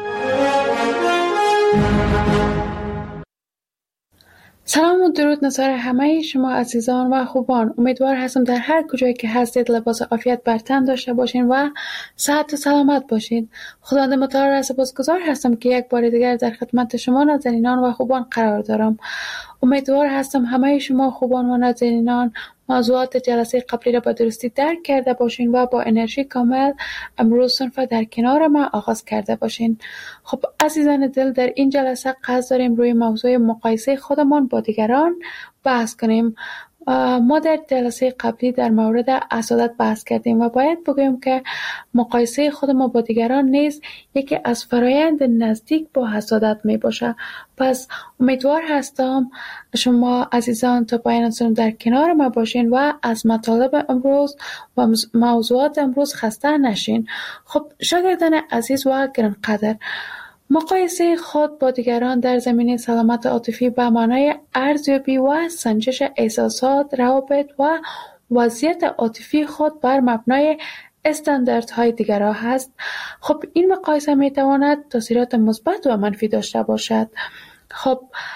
سلام و درود نثار همه شما عزیزان و خوبان. امیدوار هستم در هر کجایی که هستید لباس عافیت بر تن داشته باشین و صحت و سلامت باشین. خداوند متعال را سپاسگزار هستم که یک بار دیگر در خدمت شما نازنینان و خوبان قرار دارم. امیدوار هستم همه شما خوبان و نازنینان موضوعات جلسه قبلی را به درستی درک کرده باشین و با انرژی کامل امروز صنف در کنار ما آغاز کرده باشین. خب عزیزان دل، در این جلسه قصد داریم روی موضوع مقایسه خودمان با دیگران بحث کنیم. ما در جلسه قبلی در مورد حسادت بحث کردیم و باید بگویم که مقایسه خود ما با دیگران نیز یکی از فرایند نزدیک با حسادت می باشه. پس امیدوار هستم شما عزیزان تا پایان سنم در کنار ما باشین و از مطالب امروز و موضوعات امروز خسته نشین. خب شاگردان عزیز و گرانقدر، مقایسه خود با دیگران در زمینه سلامت عاطفی به معنای ارزیابی و سنجش احساسات، روابط و وضعیت عاطفی خود بر مبنای استانداردهای دیگران هست. خب این مقایسه می تواند تاثیرات مثبت و منفی داشته باشد. خب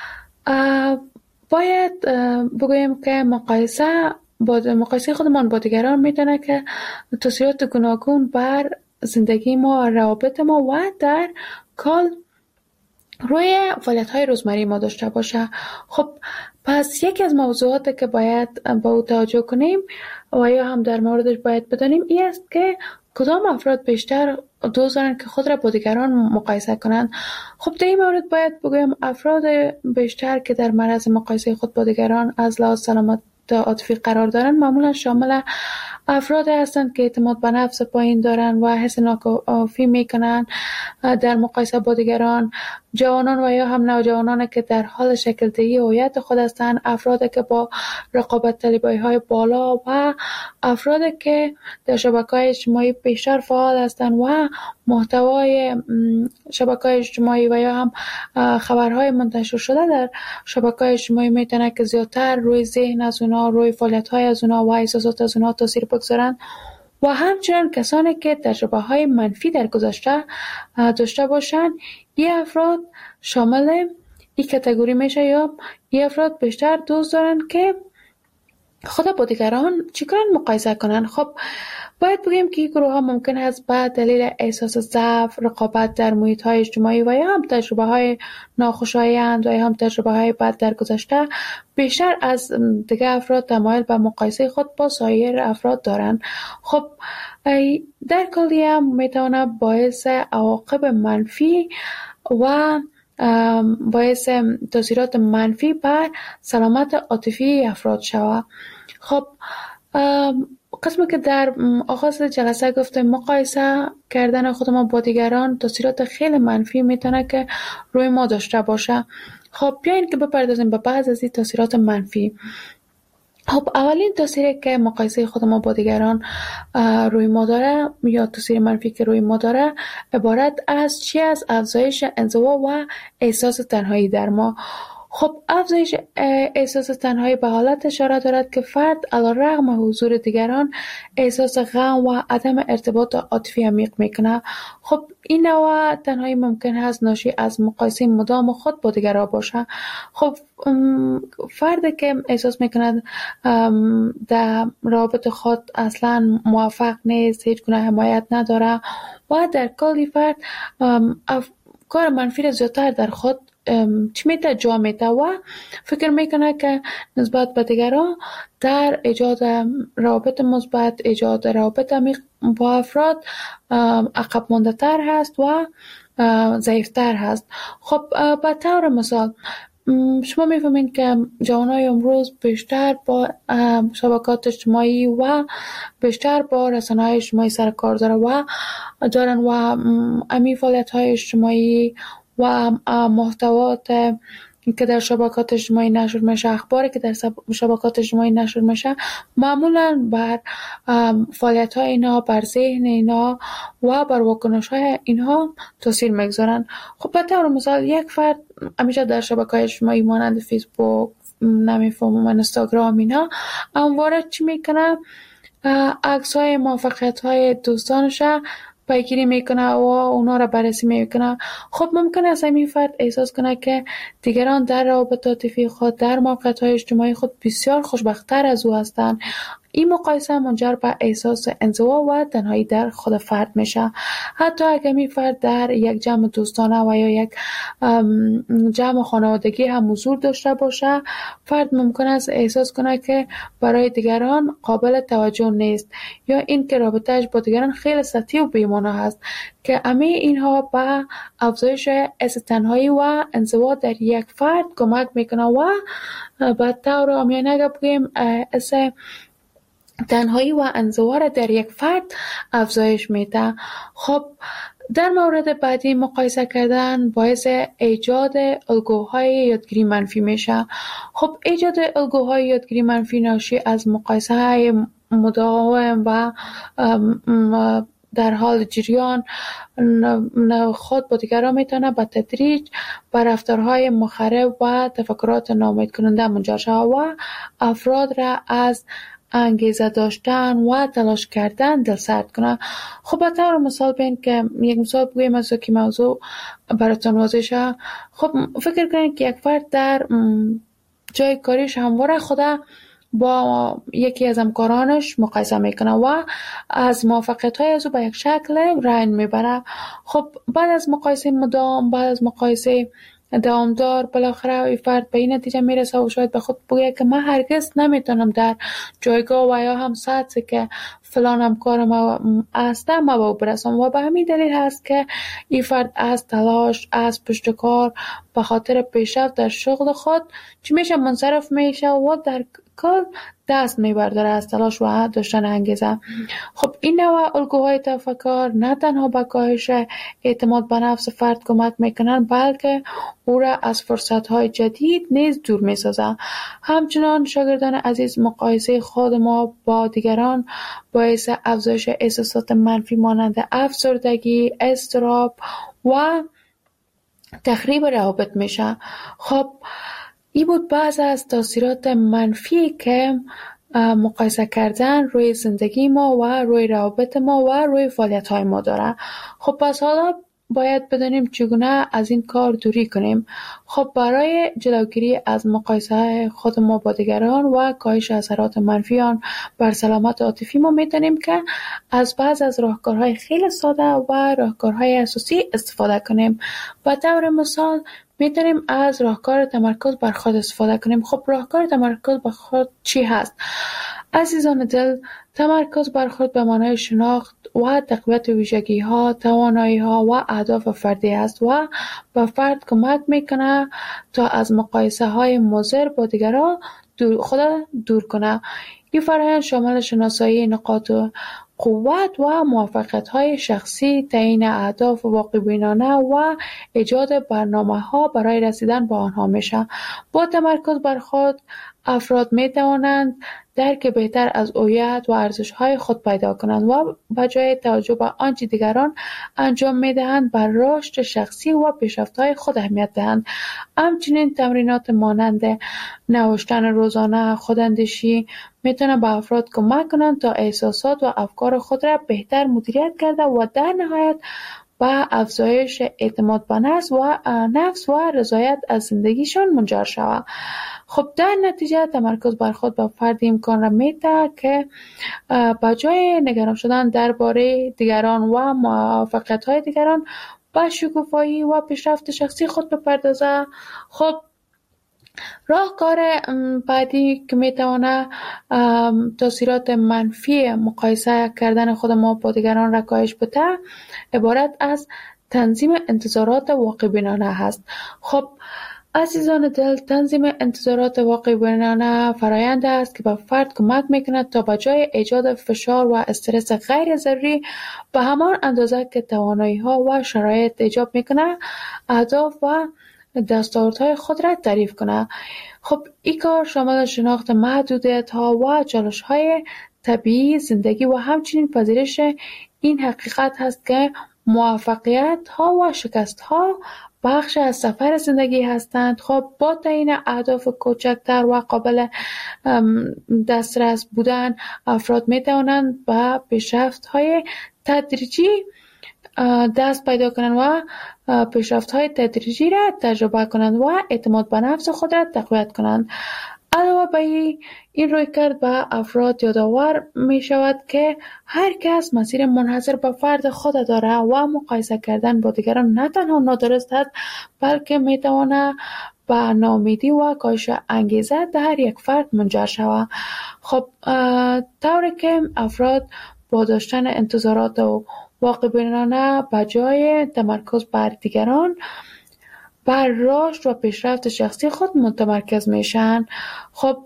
باید بگوییم که مقایسه با مقایسه خودمان با دیگران میتونه که تاثیرات گوناگون بر زندگی ما و روابط ما و در کل روی فعالیت‌های روزمره ما داشته باشه. خب پس یکی از موضوعاتی که باید با او توجه کنیم و یا هم در موردش باید بدانیم این است که کدام افراد بیشتر دوست دارند که خود را با دیگران مقایسه کنند. خب در این مورد باید بگویم افراد بیشتر که در معرض مقایسه خود با دیگران از لحاظ سلامت عاطفی قرار دارند معمولا شامل افراد هستند که اعتماد به نفس پایین دارند و حس ناکافی میکنند در مقایسه با دیگران. جوانان و یا هم نوجوانان که در حال شکل دهی هویت خود هستند، افراد که با رقابت طلبی های بالا و افراد که در شبکه‌های اجتماعی بیشتر فعال هستند و محتوای شبکه‌های اجتماعی و یا هم خبرهای منتشر شده در شبکه‌های اجتماعی میتونه که زیادتر روی ذهن از اونا، روی فعالیت‌های از اونا و احساسات از اونا تاثیر بگذارن و همچنین کسانی که تجربه‌های منفی در گذشته داشته باشند. این افراد شامل این کاتگوری میشه یا این افراد بیشتر دوست دارن که خود با دیگران چیکار مقایسه کنن. خب باید بگیم که این گروه ها ممکن است به دلیل احساس ضعف، رقابت در محیط های اجتماعی و یا هم تجربه های ناخوشایند و یا هم تجربه های بد در گذشته بیشتر از دیگر افراد تمایل به مقایسه خود با سایر افراد دارند. خب در کلی هم میتونه باعث عواقب منفی و باعث تاثیرات منفی بر سلامت عاطفی افراد شود. خب قسمی که در آغاز جلسه گفتم مقایسه کردن خود ما با دیگران تاثیرات خیلی منفی میتونه که روی ما داشته باشه. خب بیاین که بپردازیم به بعض از این تاثیرات منفی. خب اولین تاثیری که مقایسه خود ما با دیگران روی ما داره یا تاثیر منفی که روی ما داره عبارت از چی؟ از افزایش انزوا و احساس تنهایی در ما. خب افزایش احساس تنهایی به حالت اشاره دارد که فرد علیرغم حضور دیگران احساس غم و عدم ارتباط عاطفی عمیق میکنه. خب این نوع تنهایی ممکن است ناشی از مقایسه مدام خود با دیگران باشه. خب فردی که احساس میکنه در رابطه خود اصلا موفق نیست، هیچ گونه حمایت نداره و در کلی فرد کار منفی را زیادتر در خود چی میته جا میته و فکر میکنه که نسبت به دیگران در ایجاد روابط مثبت، ایجاد روابط عمیق با افراد عقب مانده تر هست و ضعیفتر هست. خب به طور مثال شما میفهمین که جوانای امروز بیشتر با شبکات اجتماعی و بیشتر با رسانه‌های اجتماعی سر کار داره و دارن و امی فعالیت‌های اجتماعی و محتوات که در شبکات اجتماعی نشر میشه، اخباری که در شبکات اجتماعی نشر میشه معمولاً بر فعالیت‌های اینا، بر ذهن اینا و بر واکنش‌های اینها تاثیر میگذارن. خب به طور مثال یک فرد همیشه در شبکه‌های اجتماعی مانند فیسبوک، نمیفهمم اینستاگرام اینا همواره چی میکنه؟ عکس های موفقیت های دوستانش پیگیری میکنه و اونا را بررسی میکنه. خب ممکنه است این فرد احساس کنه که دیگران در روابط عاطفی خود، در موقعیت های اجتماعی خود بسیار خوشبخت‌تر از او هستند. این مقایسه منجر به احساس انزوا و تنهایی در خود فرد میشه. حتی اگر می فرد در یک جمع دوستانه و یا یک جمع خانوادگی هم حضور داشته باشه، فرد ممکن است احساس کنه که برای دیگران قابل توجه نیست یا این که رابطه‌اش با دیگران خیلی سطحی و بی‌معنی است که همه اینها به افزایش احساس تنهایی و انزوا در یک فرد کمک میکنه و به طور عامیانه بگیم احساس تنهایی و انزوا را در یک فرد افزایش میده. خب در مورد بعدی مقایسه کردن باعث ایجاد الگوهای یادگیری منفی میشه. خب ایجاد الگوهای یادگیری منفی ناشی از مقایسه های مداوم و در حال جریان خود با دیگران میتونه به تدریج به رفتارهای مخرب و تفکرات ناامید کننده منجر شود و افراد را از انگیزه داشتن و تلاش کردن دلسرد کنه. خب به طور مثال بین که یک مثال بگویم از که موضوع براتون واضح شه. خب فکر کنید که یک فرد در جای کاریش همواره خدا با یکی از همکارانش مقایسه میکنه و از موفقیت‌های از او به یک شکل رنج میبره. خب بعد از مقایسه مدام، بعد از مقایسه دوامدار، بالاخره این فرد به این نتیجه میرسه و شاید به خود بگه که من هرگز نمیتونم در جایگاه و یا هم سطحی که فلان همکار ما هسته ما به او برسم و به همین دلیل هست که این فرد از تلاش، از پشت کار به خاطر پیشرفت در شغل خود چی میشه منصرف میشه و در کل دست میبرداره از تلاش و داشتن انگیزه. خب این نوع الگوهای تفکر نه تنها به کاهش اعتماد به نفس فرد کمک میکنن بلکه او را از فرصتهای جدید نیز دور میسازه. همچنان شاگردان عزیز، مقایسه خود ما با دیگران باعث افزایش احساسات منفی مانند افسردگی، اضطراب و تخریب روابط میشه. خب این بود بعض از تاثیرات منفی که مقایسه کردن روی زندگی ما و روی روابط ما و روی فعالیت های ما داره. خب پس حالا باید بدانیم چگونه از این کار دوری کنیم. خب برای جلوگیری از مقایسه خود ما با دیگران و کاهش اثرات منفی آن بر سلامت عاطفی ما میتونیم که از بعض از راهکارهای خیلی ساده و راهکارهای اساسی استفاده کنیم. به طور مثال میتونیم از راهکار تمرکز بر خود استفاده کنیم. خب راهکار تمرکز بر خود چی هست؟ عزیزان دل، تمرکز بر خود به معنای شناخت و تقویت ویژگی ها، توانایی ها و اهداف فردی است و به فرد کمک میکنه تا از مقایسه های مضر با دیگران خود دور کنه. این فرآیند شامل شناسایی نقاط قوت و موفقیت‌های شخصی، تعیین اهداف واقع‌بینانه و ایجاد برنامه‌ها برای رسیدن به آنها میشه. با تمرکز بر خود افراد می‌توانند درک بهتر از هویت و ارزش‌های خود پیدا کنند و به جای توجه به آنچه دیگران انجام می‌دهند بر رشد شخصی و پیشرفت‌های خود اهمیت دهند. همچنین تمرینات مانند نوشتن روزانه، خوداندیشی میتونه به افراد کمک کنند تا احساسات و افکار خود را بهتر مدیریت کرده و در نهایت به افزایش اعتماد به نفس و نفس و رضایت از زندگیشان منجر شود. خب در نتیجه تمرکز بر خود به فرد امکان را میده که به جای نگران شدن درباره دیگران و موفقیت‌های دیگران به شکوفایی و پیشرفت شخصی خود بپردازه. خب راهکار بعدی که میتونه تاثیرات منفی مقایسه کردن خود ما با دیگران را کاهش بده عبارت از تنظیم انتظارات واقع بینانه هست. خب عزیزان دل، تنظیم انتظارات واقع بینانه فرآیند است که به فرد کمک میکنه تا به جای ایجاد فشار و استرس غیر ضروری به همان اندازه که توانایی ها و شرایط ایجاب میکنه اهداف و دستاوردهای خود را تعریف کنه. خب این کار شامل شناخت محدودیت ها و چالش های طبیعی زندگی و همچنین پذیرش این حقیقت هست که موفقیت ها و شکست ها بخش از سفر زندگی هستند. خب با تعیین اهداف کوچکتر و قابل دسترس بودن، افراد می توانند به پیشرفت‌های تدریجی دست پیدا کنند و پیشرفت‌های تدریجی را تجربه کنند و اعتماد به نفس خود را تقویت کنند. علاوه بر این رویکرد به افراد یادآور می شود که هر کس مسیر منحصر به فرد خود دارد و مقایسه کردن با دیگران نه تنها نادرست است، بلکه می تواند به ناامیدی و کاهش انگیزه در یک فرد منجر شود. خب طوری که افراد با داشتن انتظارات و واقع بینانه به جای تمرکز بر دیگران بر رشد و پیشرفت شخصی خود متمرکز میشن. خب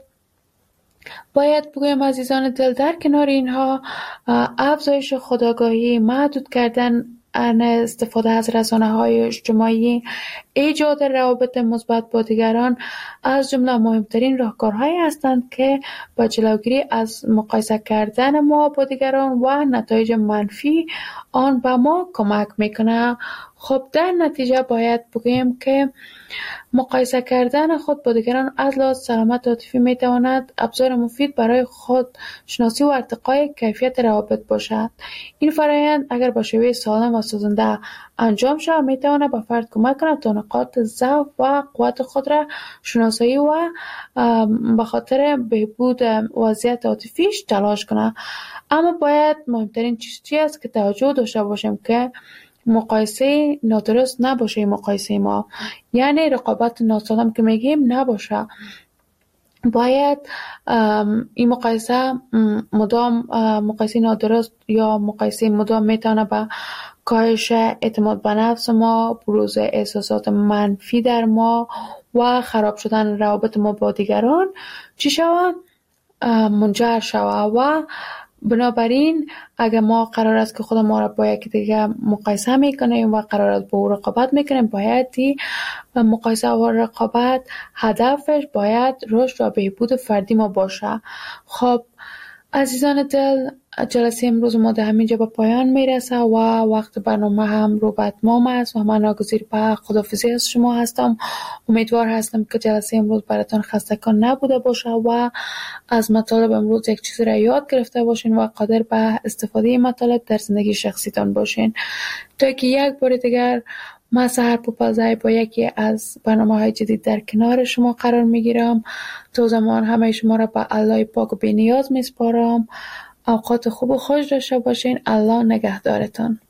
باید بگویم عزیزان دل، در کنار اینها افزایش خودآگاهی، محدود کردن استفاده از رسانه‌های اجتماعی، ایجاد روابط مثبت با دیگران از جمله مهمترین راهکارهایی هستند که با جلوگیری از مقایسه کردن ما با دیگران و نتایج منفی آن به ما کمک میکنه. خب در نتیجه باید بگویم که مقایسه کردن خود با دیگران از لحاظ سلامت عاطفی میتواند ابزار مفید برای خود شناسی و ارتقای کیفیت روابط باشد. این فرآیند اگر با شیوه سالم و سازنده انجام شود میتواند به فرد کمک کند تا نقاط ضعف و قوت خود را شناسایی و به خاطر بهبود وضعیت عاطفیش تلاش کند. اما باید مهمترین چیز چی است که توجه داشته باشیم که مقایسه نادرست نباشه. مقایسه ما یعنی رقابت ناسالم که میگیم نباشه. باید این مقایسه مدام مقایسه نادرست یا مقایسه مدام میتونه به کاهش اعتماد به نفس ما، بروز احساسات منفی در ما و خراب شدن روابط ما با دیگران چی شود؟ منجر شود. و بنابراین اگر ما قرار است که خود ما را با یکی دیگه مقایسه میکنیم و قرار است با او رقابت میکنیم، باید مقایسه و رقابت هدفش باید رشد و بهبود فردی ما باشه. خب عزیزان دل، جلسه امروز ما در همینجا به پایان میرسه و وقت برنامه هم رو به اتمام است و من ناگزیر به خداحافظی از شما هستم. امیدوار هستم که جلسه امروز براتون خستگان نبوده باشه و از مطالب امروز یک چیز را یاد گرفته باشین و قادر به استفاده مطالب در زندگی شخصیتان باشین. تا که یک بار دیگر من سحر پوپلزای با یکی از برنامه‌های جدید در کنار شما قرار میگیرم. تا زمان همه شما را به الله پاک و بی‌نیاز میسپارم. اوقات خوب و خوش داشته باشین. الله نگهدارتان.